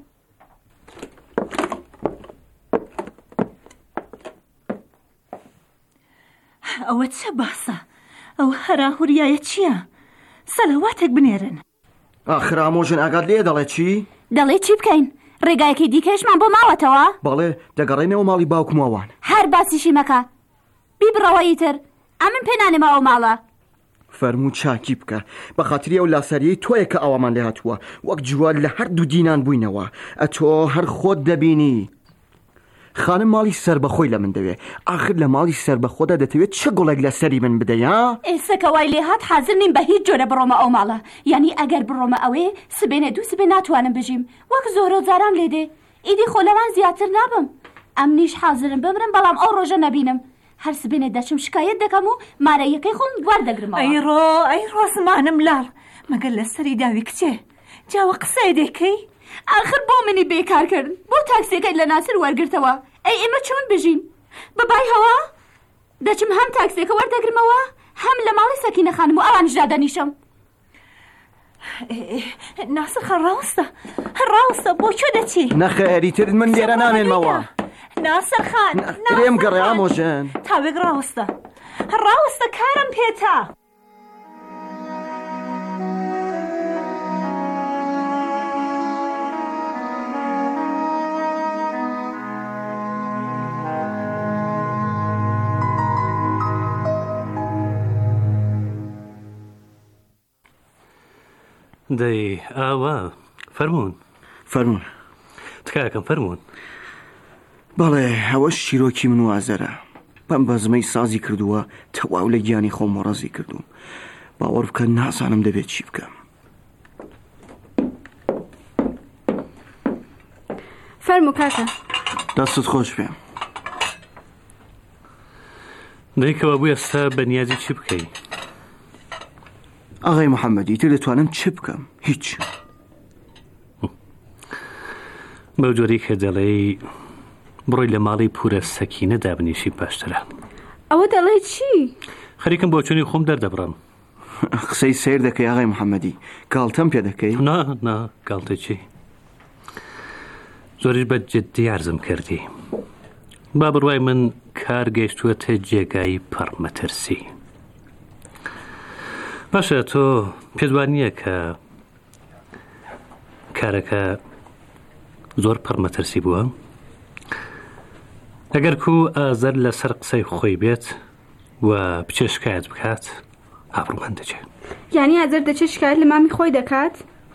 ئەوە چه باسە؟ ئەو هەراهوریایە چییە؟ سەلەواتێک بنێرن.
ئاخر ئامۆژن ئاگات لێ دەڵێ چی؟
دەڵێ چی بکەین؟ ڕێگایەکی دیکەشمان بۆ ماوەتەوە؟
بەڵێ دەگەڕێنەوە ماڵی باوکمەوان.
هەر باسیشی مەکە بیبڕەوە ئیتر ئەمن پێ نانێمەوە ماڵە.
فەرموو چاکی بکە بە خاتری ئەو لاسەریەی تۆیە کە ئەوەمان لێ هاتووە وەک جوال لە هەردوو دینان بووینەوە ئەتۆ هەر خۆت دەبینی. خانم ماڵی سربەخۆی لە من دەوێ ئاخر لە ماڵی سربەخۆدا دەتەوێت چه گوڵێک لە سەری من بدەیا؟
ئێستا کە وای لێ هات حاضر نیم بە هیچ جۆرە بڕۆمە ئەو ماڵە. یعنی ئەگەر بڕۆمە ئەوێ سبێنێ دوو سبێ ناتوانم بژیم وەک زۆرە و جاران لێ دێ. ئیدی خۆلەوان زیاتر نابم ئەم نیش حاضرم بمرم بەڵام ئەو ڕۆژە نەبینم. هەر سبێنێ دەچم شکایەت دەکەم و مارەیەکەی خۆم وەردەگرمەوە.
ئەی ڕۆ ئەی ڕۆ زمانم لاڵ مەگەر لە سەری داوی کچێ جاوە قسەی دەکەی؟
ئاخر بۆ منی بێکارکردن بۆ تاکسیەکەی لە ناسر وەرگرتەوە. ئەی ئێمە چۆن بژین؟ بەبای هەوا دەچم هەم تاکسیەکە وەردەگرمەوە هەم لە ماڵی سەکینە خانم و ئەوانش دادەنیشم.
ناسر خە ڕاستە ڕاستە بۆ چۆ دەچی؟
نەخێری تر من لێرە نامێنمەوە.
ناسر خان
لێم گەڕێ ئامۆژن
تاوێک ڕاستە ڕاستە کارم پێتا.
دەی ئاوا فەرموون
فەرموون
تکایەکەم فەرموون.
بەڵێ ئەوەش چیرۆکی من و ئازەرە بەم بەزمەی سازی کردووە تەواو لە گیانی خۆم وەڕەزی کردوم. باوەڕ بکە نازانم دەبێت چی بکەم.
فەرموو کاکە.
دەستت خۆش بێ.
دەیکەوە بوو ئێستا بەنیازی چی بکەی؟
ئاغای محەممەدی تر دەتوانم چ بکەم؟ هیچ.
بەو جۆرەی کە دەڵێی بڕۆی لە ماڵی پورە سەکینە دابنیشی باشترە.
ئەوە دەڵێ چی؟
خەریکم بۆ چۆنی خۆم دەردەبڕم.
قسەی سیر دەکەی ئاغای محەممەدی گاڵتەم پێ دەکەی؟
نا نا گاڵتە چی؟ زۆریش بە جددی عەرزم کردی. با بڕوای من کار گەیشتووەتە جێگای پەڕمەترسی. باشە تۆ پێدوان نییە کە کارەکە زۆر پەڕمەترسی بووە؟ ئەگەر کو ئازەر لەسەر قسەی خۆی بێت و بچێ شکایەت بکات ئابڕومان دەچێت.
یعنی ئازەر دەچێت شکایەت لە مامی خۆی دەکات؟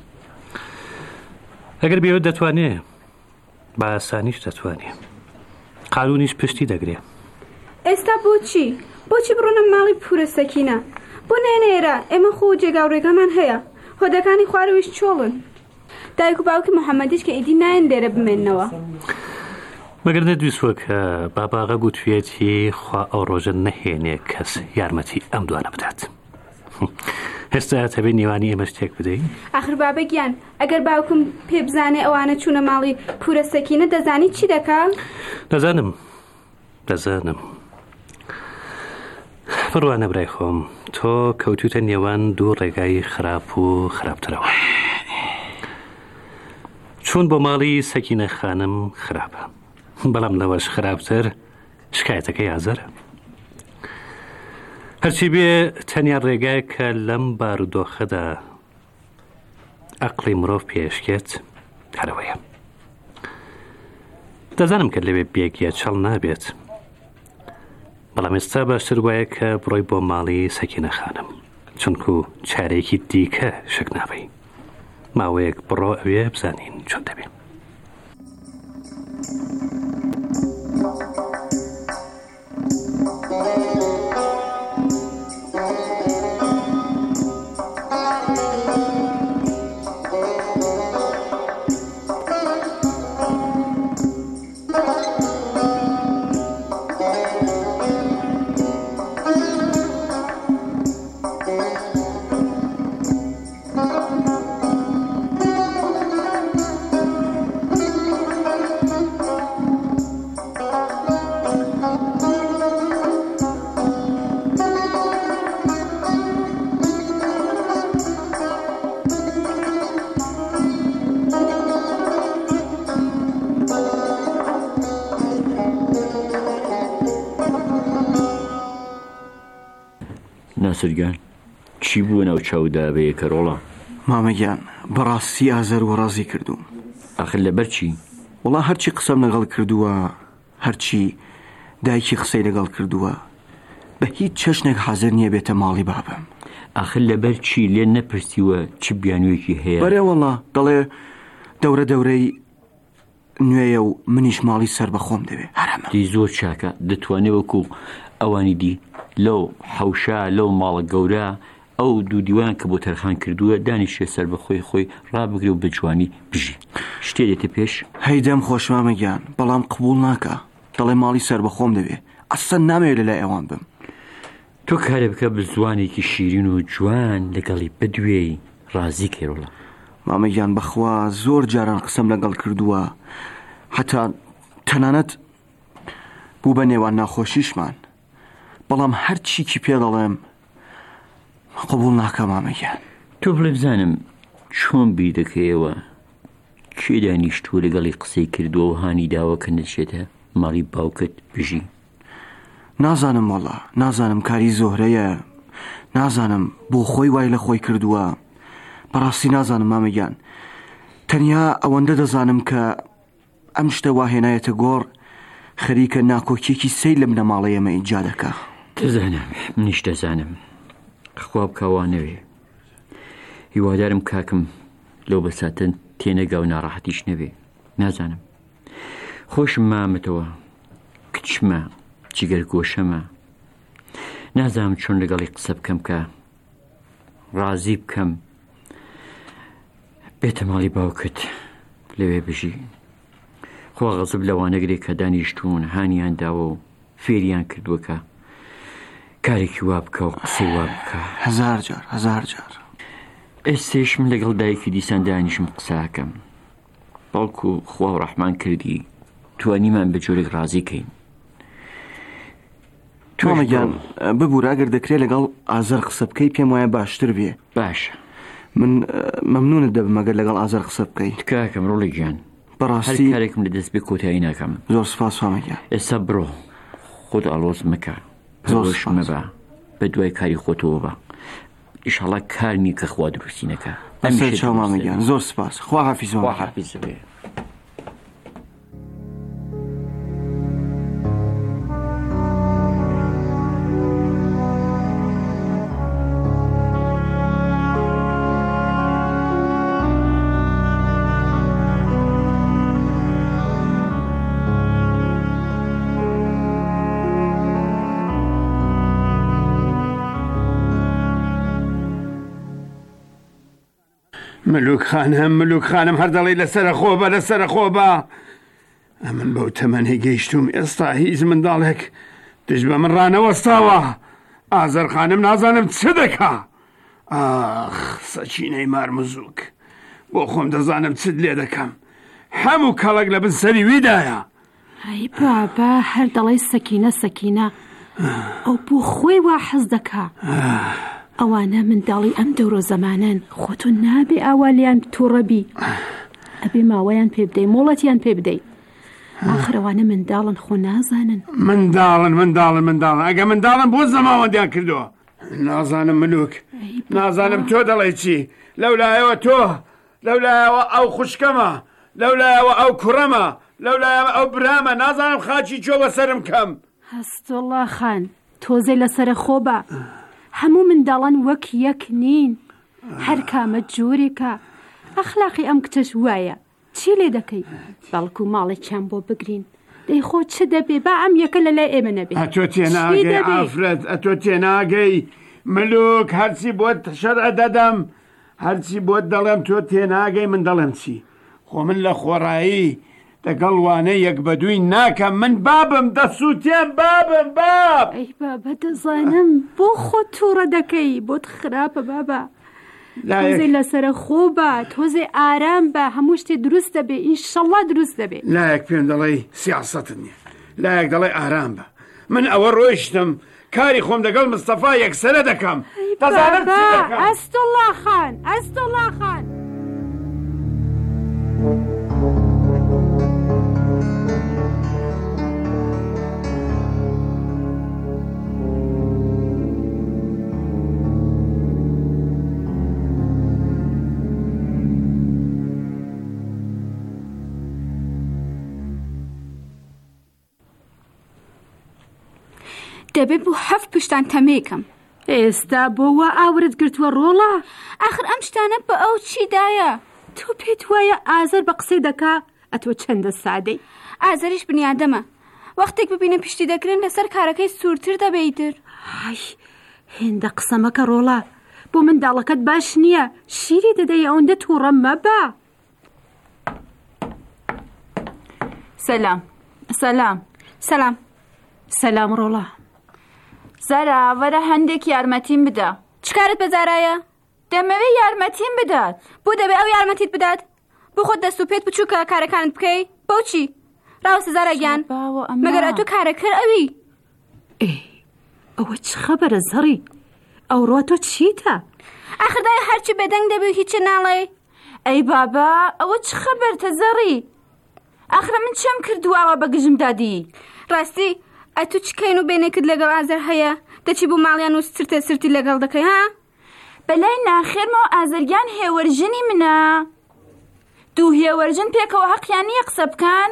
ئەگەر بێوە دەتوانێ بە ئاسانیش دەتوانێ قانونیش پشتی دەگرێ.
ئێستا بۆچی؟ بۆچی بڕۆنە ماڵی پورە سەکینە؟ بۆ نێنێرە ئێمە خۆ جێگا و ڕێگەمان هەیە هۆدەکانی خوارویش چۆڵن. دایک و باوکی محەممەدیش کە ئیدی نایەن دێرە بمێننەوە.
مەگەر نەدویستوە کە باباغا گوتوێتی خوا ئەو ڕۆژە نەهێنێ کەس یارمەتی ئەم دوانە بدات. هێستا هەبێ نێوانی ئێمە شتێک بدەین؟
ئاخر بابەگیان ئەگەر باوکم پێ بزانێ ئەوانە چوونە ماڵی پورە سەکینە دەزانی چی دەکات؟
دەزانم دەزانم. بڕوانە برای خۆم تۆ کەوتوتە نێوان دوو ڕێگای خراپ و خراپترەوە. چون بۆ ماڵی سەکینە خانم خراپە، بەڵام لەوەش خراپتر شکایەتەکەی ئازارە. هەرچی بێ تەنیا ڕێگای کە لەم بارودۆخەدا عەقڵی مرۆڤ پێشکێت هەرەوەیە. دەزانم کە لەوێ بێگیە چەڵ نابێت، بەڵام ئێستا باشتر وایە کە بڕۆی بۆ ماڵی سەکینە خانم، چونکو چارێکی دیکە شک نابی. ماوەیەک بڕۆ ئەوێ بزانین چۆن دەبێت.
ناسرگان چی بوو ناو چاودا بەیە کەڕۆڵە؟
مامەگیان بەڕاستی ئازار و ڕازی کردوم.
ئاخر لەبەر چی؟
وڵا هەرچی قسەم لەگەڵ کردووە، هەرچی دایکی قسەی لەگەڵ کردووە، بە هیچ چەشنێک حاضر نییە بێتە ماڵی بابم.
ئاخر لەبەر چی لێ نەپرسیوە چ بیانوێکی هەیە؟
بەرێ وەڵا دەڵێ دەورە دەورەی نوێیە و منیش ماڵی سەر بەخۆم دەوێ. هەرەمە
دی زۆر چاکە، دەتوانێت وەکو ئەوانی دی لەو حەوشا لەو ماڵە گەورە ئەو دوو دیوان کە بۆ تەرخان کردووە دانیشێ سەر بە خۆی خۆی ڕابگرێ و بجوانی بژی. شتێ دێتە پێش؟
هەیدەم خۆش مامەگیان، بەڵام قبول ناکە. دەڵێ ماڵی سەر بەخۆم دەوێ، ئەسەن نامەوێت لەلای ئەوان بم.
تۆ کارێ بکە بە زوانێکی شیرین و جوان لەگەڵی بدوێی ڕازی کێڕۆڵە.
مامەگیان بەخوا زۆر جاران قسەم لەگەڵ کردووە، حتا تەنانەت بوو بە نێوان ناخۆشیشمان، بەڵام هەر چیکی پێ دەڵێم قبول ناکە مامەگیان.
تۆ بڵێ بزانم چۆن بیر دەکەیەوە کێ دانیشتووە لەگەڵی قسەی کردووە و هانی داوە کە نەچێتە ماڵی باوکت بژی؟
نازانم وەڵا، نازانم کاری زۆهرەیە، نازانم بۆ خۆی وای لە خۆی کردووە. بەڕاستی نازانم مامەگیان، تەنیا ئەوەندە دەزانم کە ئەم شتە واهێنایەتە گۆڕ خەریکە ناکۆکیێکی سەی لە منەماڵە ئێمە ئیجا دەکا.
دەزانم، منیش دەزانم، خوا بکەوانەوێ. هیوادارم کاکم لەو بەساتە تێنەگا و ناڕەحەتیش نەبێ. نازانم، خۆشم مامەتەوە، کچمە، جگەرگۆشەمە، نازانم چۆن لەگەڵی قسە بکەم کە ڕازی بکەم بێتە ماڵی باوکت لەوێ بژی. خوا غەزب لەوانەگرێ کە دانیشتوون هانیان داوە و فێریان کردووە کە کارێکی وا بکە و قسەی وا بکە.
هەزار جار هەزار جار
ئێستێش من لەگەڵ دایکی دیسان دانیشم قساکەم، بەڵکو خوا و ڕەحمان کردی توانیمان بە جۆرێک ڕازی کەین.
تۆمەگیان ببوورە ئەگەر دەکرێت لەگەڵ ئازار قسە بکەی پێم وایە باشتر بێ.
باشە،
من مەمنونت دەبم ئەگەر لەگەڵ ئازار قسە بکەی.
تکاکەم ڕۆڵی گیان،
بەڕاستی
هەر کارێکم لەدەست بێ کۆتایی ناکەم.
زۆر سوپاس فامەگیان.
ئێستا بڕۆ، خۆت ئاڵۆز مەکە، زۆرش مەبە، بە دوای کاری خۆتەوە بە. ئیشەڵا کار نییە کە خوا دروستی نەکە.
بەسەر چاو مامەگیان، زۆر سوپاس. خوا حافیز.
خوا حافیز بێ.
ملوک خانم، ملوک خانم، هەر دەڵی لەسرە خۆ بە، لەسرە خۆ بە. ئەمن بەو تەمەنەی گەیشتوم، ئێستا هیچ منداڵێک دژ بە من ڕانەوەستاوە. ئازەر خانم نازانم چ دەکا. ئاخ سەکینەی مارمزووک، بۆ خۆم دەزانم چت لێ دەکەم. هەموو کەڵک لە بن سەری ویدایە.
ئەی بابا، هەر دەڵی سەکینە سەکینە، ئەو بۆ خۆی وا حەز دەکا. ئەوانە منداڵی ئەم دەورە زەمانەن، خۆتۆ نابێ ئاوالیان تووڕەبی. ئەبێ ماوەیان پێ بدەی مۆڵەتیان پێ بدەی ئاخرەوانە منداڵن خۆ نازانن
منداڵن منداڵن منداڵن ئەگە منداڵن بۆ زەماوەندیان کردووە نازانم ملوک نازانم تۆ دەڵێ چی لەولایەوە تۆ لەولایەوە ئەو خوشکەمە لەولایەوە ئەو کوڕەمە لەولایەوە ئەو برامە نازانم خاچی چۆ بەسرم کەم
هەستوڵڵا خان تۆزەی لەسرە خۆ بە هەموو منداڵان وەک یەک نین هەر کامە جوورێکە ئەخلاقی ئەم کچەش وایە چی لێ دەکەی بەڵکو ماڵێکیان بۆ بگرین دەی خۆ چ دەبێ با ئەم یەکە لە لای ئێمە نەبێ
ئەتۆ تێناگەی ئافرەت ئەتۆ تێناگەی ملوک هەرچی بۆت شەرع دەدەم هەرچی بۆت دەڵێم تۆ تێناگەی من دەڵێم چی خۆ من لە خۆڕایی دەگەڵ وانەی یەک بەدووی ناکەم من بابم دەسووتێن بابم باب
ئەی بابە دەزانم بۆ خۆت تووڕە دەکەی بۆت خراپە بابە تۆزێ لەسرە خۆ بە تۆزێ ئارام بە هەموو شتێ دروست دەبێ ئینشەڵڵا دروست دەبێ
لایەک پێم دەڵێ سیاسەتت نییە لایەک دەڵێ ئارام بە من ئەوە ڕۆیشتم کاری خۆم دەگەڵ مستەفا یەکسەرە دەکەم
ئەستوڵڵا خان ئەستوڵڵا خان
دەبێت بۆ هەفت پشتان تەمێکم
ئێستا بۆ وا ئاورت گرتووە ڕۆڵە
ئاخر ئەم شتانە بە ئەو چیدایە
تۆ پێت وایە ئازەر بە قسەی دەکا ئەتۆ چەندە سادەی
ئازەریش بنیادەمە وەختێک ببینە پشتی دەکرێن لەسەر کارەکەی سوورتر دەبێیتر
های هێندە قسەمەکە ڕۆڵە بۆ منداڵەکەت باش نییە شیری دەدەی ئەوەندە تووڕە مەبە
سەلام سەلام
سەلام
سەلام ڕۆڵە
زارا وەرە هەندێک یارمەتیم بدە
چکارت بە زارایە
دەمەوێ یارمەتیم بدات
بۆ دەبێ ئەو یارمەتیت بدات بۆ خۆت دەست و پێت بچووکە کارەکانت بکەی بۆچی ڕاوسە زارەگیان مەگەر ئەتۆ کارەکەر ئەوی
ئێ ئەوە چ خەبەرە زەڕی ئەو ڕۆ تۆ چیتە
ئاخردای هەرچی بێدەنگ دەبێ هیچ ناڵێ
ئەی بابا ئەوە چ خەبەرتە زەڕی ئاخرە من چەم کردووەوە بە گژم دادی
ڕاستی ئەتو چکەین و بێنێکت لەگەڵ ئازەر هەیە دەچی بۆ ماڵیان و سرتە سرتی لەگەڵ دەکەی ها
بەلای ناخێرمەوە ئازەرگیان هێوەرژنی منە دوو هێوەرژن پێکەوە حەقیان نییە قسە بکەن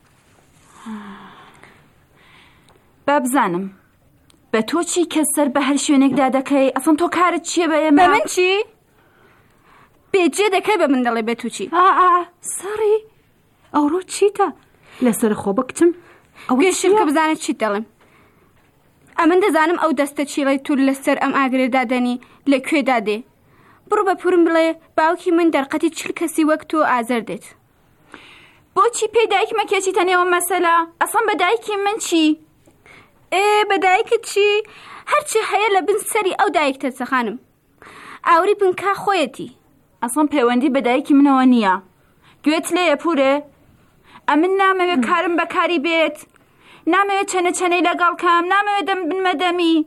با بزانم بە تۆ چی کەس سەر بە هەر شوێنێکدا دەکەی ئەسڵ تۆ کارت چییە بە ئێمە
بە من چی بێجێ دەکەی بە من دەڵێ بێ تو چی
ئا سەڕی ئەوڕۆ چیتە لەسەر خۆ بکتم
گەشم کە بزانێت چیت دەڵێم ئەمن دەزانم ئەو دەستە چیڵی توول لەسەر ئەم ئاگرێدادەنی لەکوێدا دێ بڕۆ بە پورم بڵێ باوکی من دەرقەتی چل کەسی وەک تۆ ئازەر دێت
بۆچی پێی دایکمە کێچیتە نێوە مەسەلا ئەسڵ بە دایکی من چی
ئێ بە دایکت چی هەرچی هەیە لە بن سەری ئەو دایکتە سەخانم ئاوری بنکا خۆیەتی
ئەسڵ پەیوەندی بە دایکی منەوە نییە گوێت لێیە پورێ ئەمن نامەوێت کارم بەکاری بێت نامەوێت چەنە چەنەی لەگەڵ کام نامەوێت دەم بنمە دەمی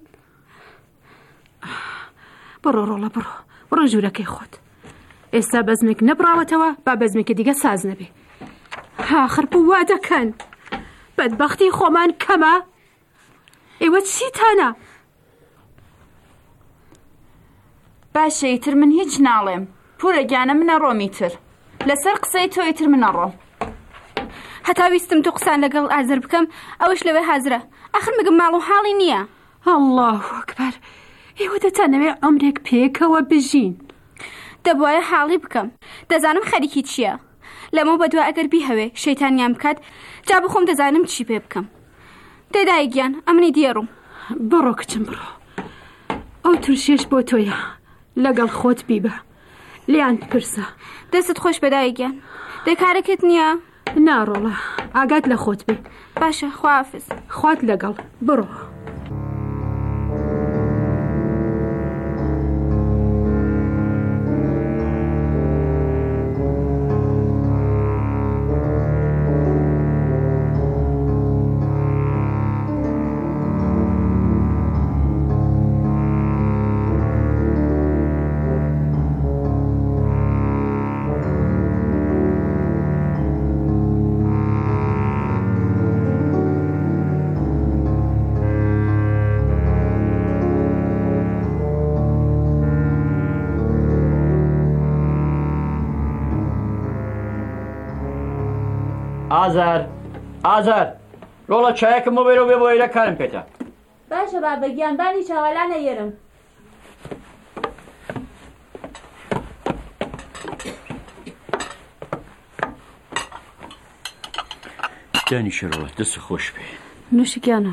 بڕۆ ڕۆڵە بڕۆ بڕۆ ژوورەکەی خۆت ئێستا بەزمێک نەبراوەتەوە با بەزمێکی دیگە ساز نەبێ هاخر بوو وا دەکەن بەدبەختی خۆمان کەمە ئێوە چیتانە
باشە ئیتر من هیچ ناڵێم پورە گیانە منە ڕۆمیتر لەسەر قسەی تۆ ئیتر منە ڕۆم
هەتا ویستم تۆ قسان لەگەڵ ئازەر بکەم ئەوەش لەوێ حازرە ئاخر مگم ماڵ و حاڵی نییە
الله ئەکبەر ئێوە دەتانەوێ ئەمرێک پێکەوە بژین
دەبوایە حاڵی بکەم دەزانم خەریکی چییە لەمە بەدووە ئەگەر بیهەوێ شەیتانیان بکات جا بخۆم دەزانم چی پێ بکەم دەدایگیان ئەمنی دیێڕوم
بڕۆ کچم بڕۆ ئەو تورشێش بۆ تۆیە لەگەڵ خۆت بیبە لیان پرسە
دەستت خۆش بەدایگیان دەکارەکەت نییە
ناڕۆڵە ئاگات لە خۆت بێ
باشە خوافز
خوات لەگەڵ بڕۆ
ئازار ئازار ڕۆڵە چایەکەم بۆ بێرە و بێ بۆ ئێرە کارم پێێتە.
باشە با بەگیانبانی چاوەلانە یێرم.
دانی شەڕەوە دەست خۆش بێ.
نوشیگیانە.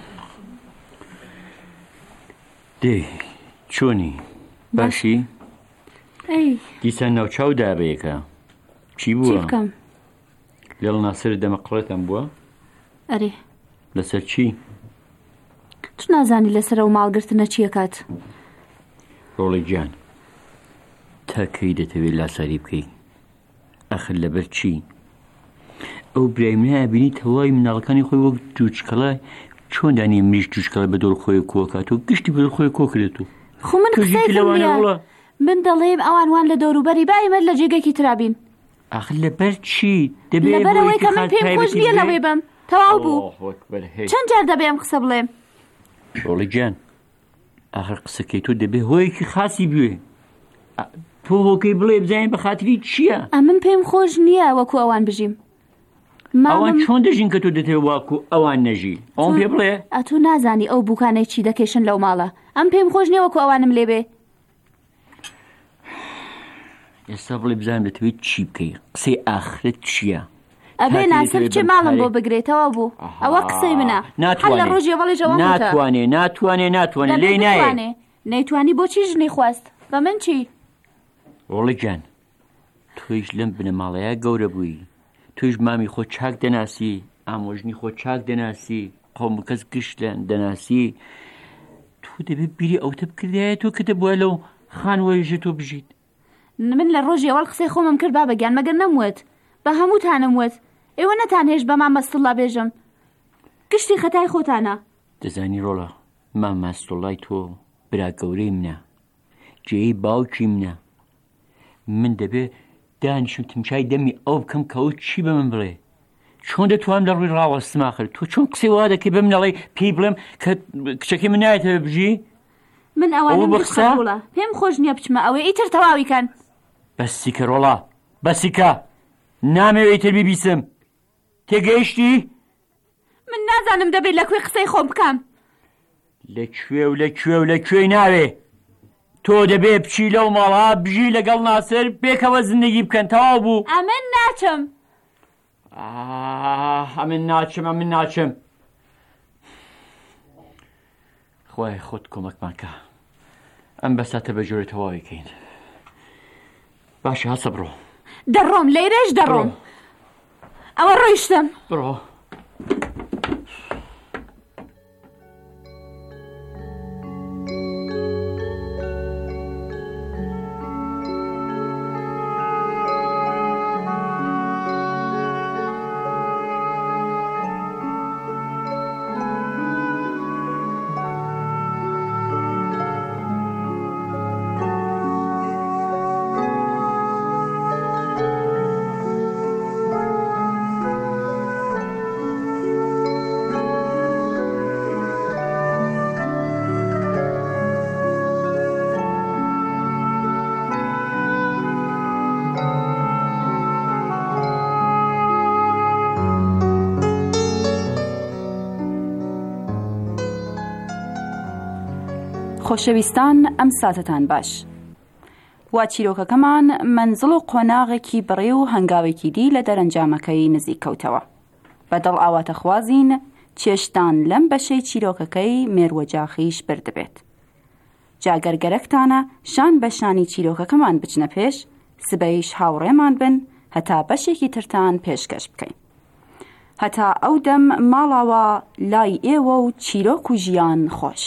دێ چۆنی باشی؟
ئەی
دیسان ناوچاو دابەیەکە چی بووە؟
چی بکەم؟
لێڵ ناسر دەمەقڵێتم بووە؟
ئەرێ
لەسەر چی؟
تو نازانی لەسەر ئەو ماڵگرتنە چیەکات؟
ڕۆڵی گیان تاکەی دەتەوێت لاساری بکەی ئەخر لەبەر چی؟ ئەو برایمنایە بینی تەواوی مناڵەکانی خۆی وەک جوچکەڵای چۆن دانی مریش جوچکەڵە بە دۆڵ خۆی کۆکات و گشتی بە دۆڵ خۆی کۆکرێت و
خۆ من قسەیەکم نییە. من دەڵێم ئەوان وان لە دەوروبەری با ئێمە لە جێگەکی ترابین.
ئاخر لەبەر چی؟ دەبێت
لەبەرەوەی کە من پێم خۆش نییە لەوێ بم. تەواو بوو. چەند جار دەبێم قسە بڵێم؟
ڕۆڵی گیان ئاخر قسەکەی تۆ دەبێت هۆیەکی خاصی بوێ. تۆ هۆکەی بڵێ بزانین بە خاتری چییە؟
ئەمن پێم خۆش نییە وەکو ئەوان بژیم.
ئەوان چۆن دەژین کە تۆ دەتەوێت واکو ئەوان نەژی؟ ئەوان پێ بڵێ
ئەتۆ نازانی ئەو بووکانەی چی دەکێشن لەو ماڵە. ئەم پێم خۆش نییە وەکو ئەوانم لێبێ.
ئێستا بڵێ بزانم دەتەوێت چی بکەی؟ قسەی ئاخرت چییە؟
ئەبێ ناسر چێ ماڵم بۆ بگرێتەوە بوو. ئەوە قسەی منە. هەر لە ڕۆژێ بەڵێ جەواب
ناتوانێ ناتوانێ ناتوانێ لێی نایە.
نەیتوانی بۆچی ژنی خواست؟ بە من چی؟
ڕۆڵی گیان تۆیش لەم بنەماڵەیە گەورە بووی. توش مامی خۆ چاک دەناسی ئامۆژنی خۆ چاک دەناسی قەوم کەس گشتیان دەناسی. تو دەبێت بیری ئەوتە بکردایە تۆ کە دەبووە لەو خانوەیەژە تۆ بژیت.
من لە ڕۆژی ئەوەڵ قسەی خۆمم کرد با بەگیان مەگەر نەموت بە هەمووتانم وت. ئێوە نەتان هێش بە مام مەستوڵا بێژم گشتی خەتای خۆتانە.
دەزانی ڕۆڵە مام مەستوڵای تۆ برا گەورەی منە جێی باوکی منە. من دەبێ دانیشم تمشای دەمی ئەو بکەم کە ئەو چی بە من بڵێ. چۆن دەتوانم لە ڕووی ڕاوەستم ئاخر تۆ چۆن قسەی وا دەکەی بە منەڵێ پێی بڵێم کە کچەکەی من نایەتەوە بژی؟
من ئەوانم قسەوڵە پێم خۆش نییە بچمە ئەوەی ئیتر تەواویکەن.
بەسی کە ڕۆڵە بەسی کە نامەوێت ئیتر بیبیسم. تێگەیشتی؟
من نازانم دەبێت لەکوێ قسەی خۆم بکەم.
لەکوێ و لەکوێ و لەکوێی ناوێ. تۆ دەبێ بچی لەو ماڵا بژی لەگەڵ ناسر پێکەوە زندگی بکەن تەواو بوو.
ئەمن ناچم.
ئەمن ناچم ئەمن ناچم. خۆی خۆت کۆمەکمان کە ئەم بەساتە بە جۆرە تەواویکەین. باشە هەسە بڕۆ.
دەڕۆم لەیرەش دەڕۆم. ئەوە ڕۆیشتم.
بڕۆ.
خۆشەویستان ئەم ساتتان باش. وا چیرۆکەکەمان منزڵ و قۆناغێکی بڕێ و هەنگاوێکی دی لە دەرەنجامەکەی نزیک کەوتەوە. بەدڵ ئاواتە خوازین چێشتان لەم بەشەی چیرۆکەکەی مێروەجاخیش بردبێت. جاگەرگەرەکتانە شان بە شانی چیرۆکەکەمان بچنە پێش سبەیش هاوڕێمان بن هەتا بەشێکی ترتان پێشکەش بکەین. هەتا ئەو دەم ماڵاوە لای ئێوە و چیرۆک و ژیان خۆش.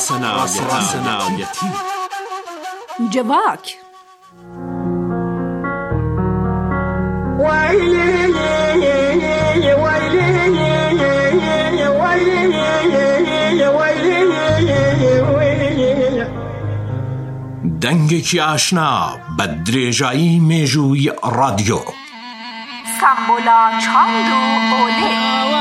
راسەنایەتی
جواک
دەنگێکی ئاشنا بە درێژایی مێژووی ڕادیۆ
سامبۆلا چاند و ئۆلێ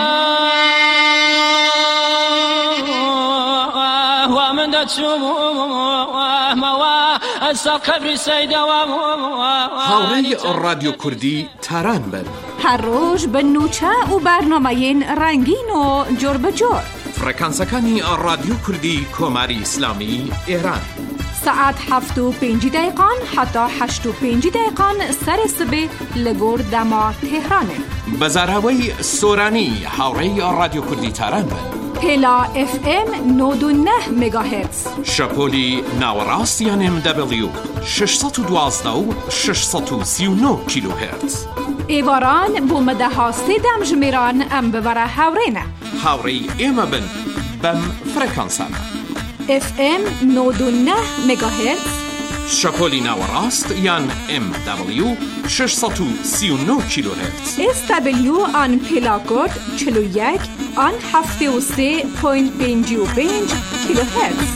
وا من دەچوومەوە ئەستا قەبری سەیدەوە
هاوڕێی ڕادیۆ کوردی تاران بن
هەر ڕۆژ بە نوچە و بەرنامەیەن ڕەنگین و جۆر بەجۆر
فڕەکانسەکانی ڕادیۆ کوردی کۆماری ئیسلامی ئێران
سعات هەفت و پێنجی دقیقان حتا هەشت و پێنجی دقیقان سەرێ سبێ لە گۆر دەما تێهرانێ
بەزاراوەی سۆرانی هاوڕێی ڕادیۆ کوردی تاران بن
پێلا ئف ئێم نۆد و نە مێگاهێرتز
شەپۆلی ناوەڕاست یان ئێم دەبلیو شەشسەد و دوازدە و شەشسەد و سی و نۆ کیلۆهێرتز
ئێواران بۆ مەدەها سێدەم ژمێران ئەم ببەرە هاوڕێنە
هاوڕێی ئێمە بن بەم فڕەکانسانە
ئف ئێم نۆد و نە مێگاهێرتز
شەپۆلی ناوەڕاست یان ئێم دەبلیو شەشسەد و سی و نۆ کیلۆهێرتز
ئێس دەبلیو ئان پێلاکۆرد چل و یەک ئان هەفتێ و سێ پۆینت پێنجی و پێنج کیلۆهێرتز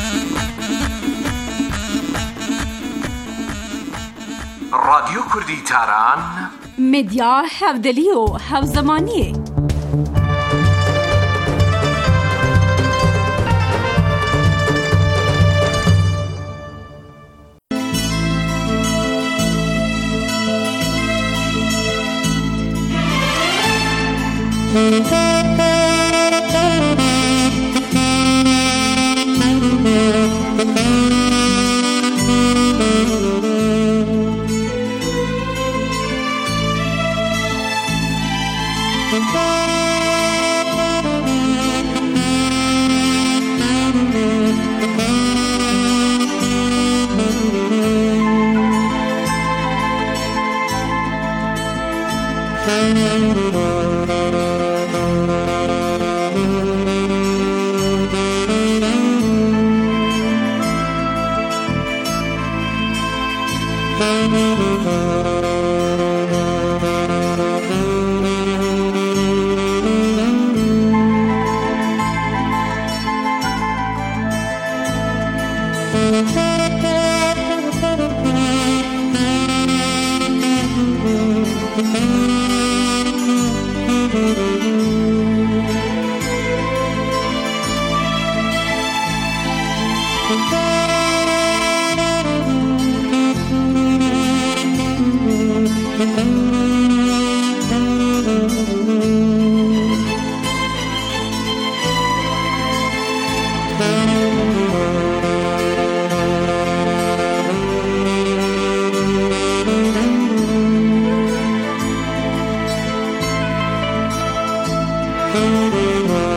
ڕادیۆ کوردی تاران
مدیا هەودەلی و هەوزەمانیە
Thank you.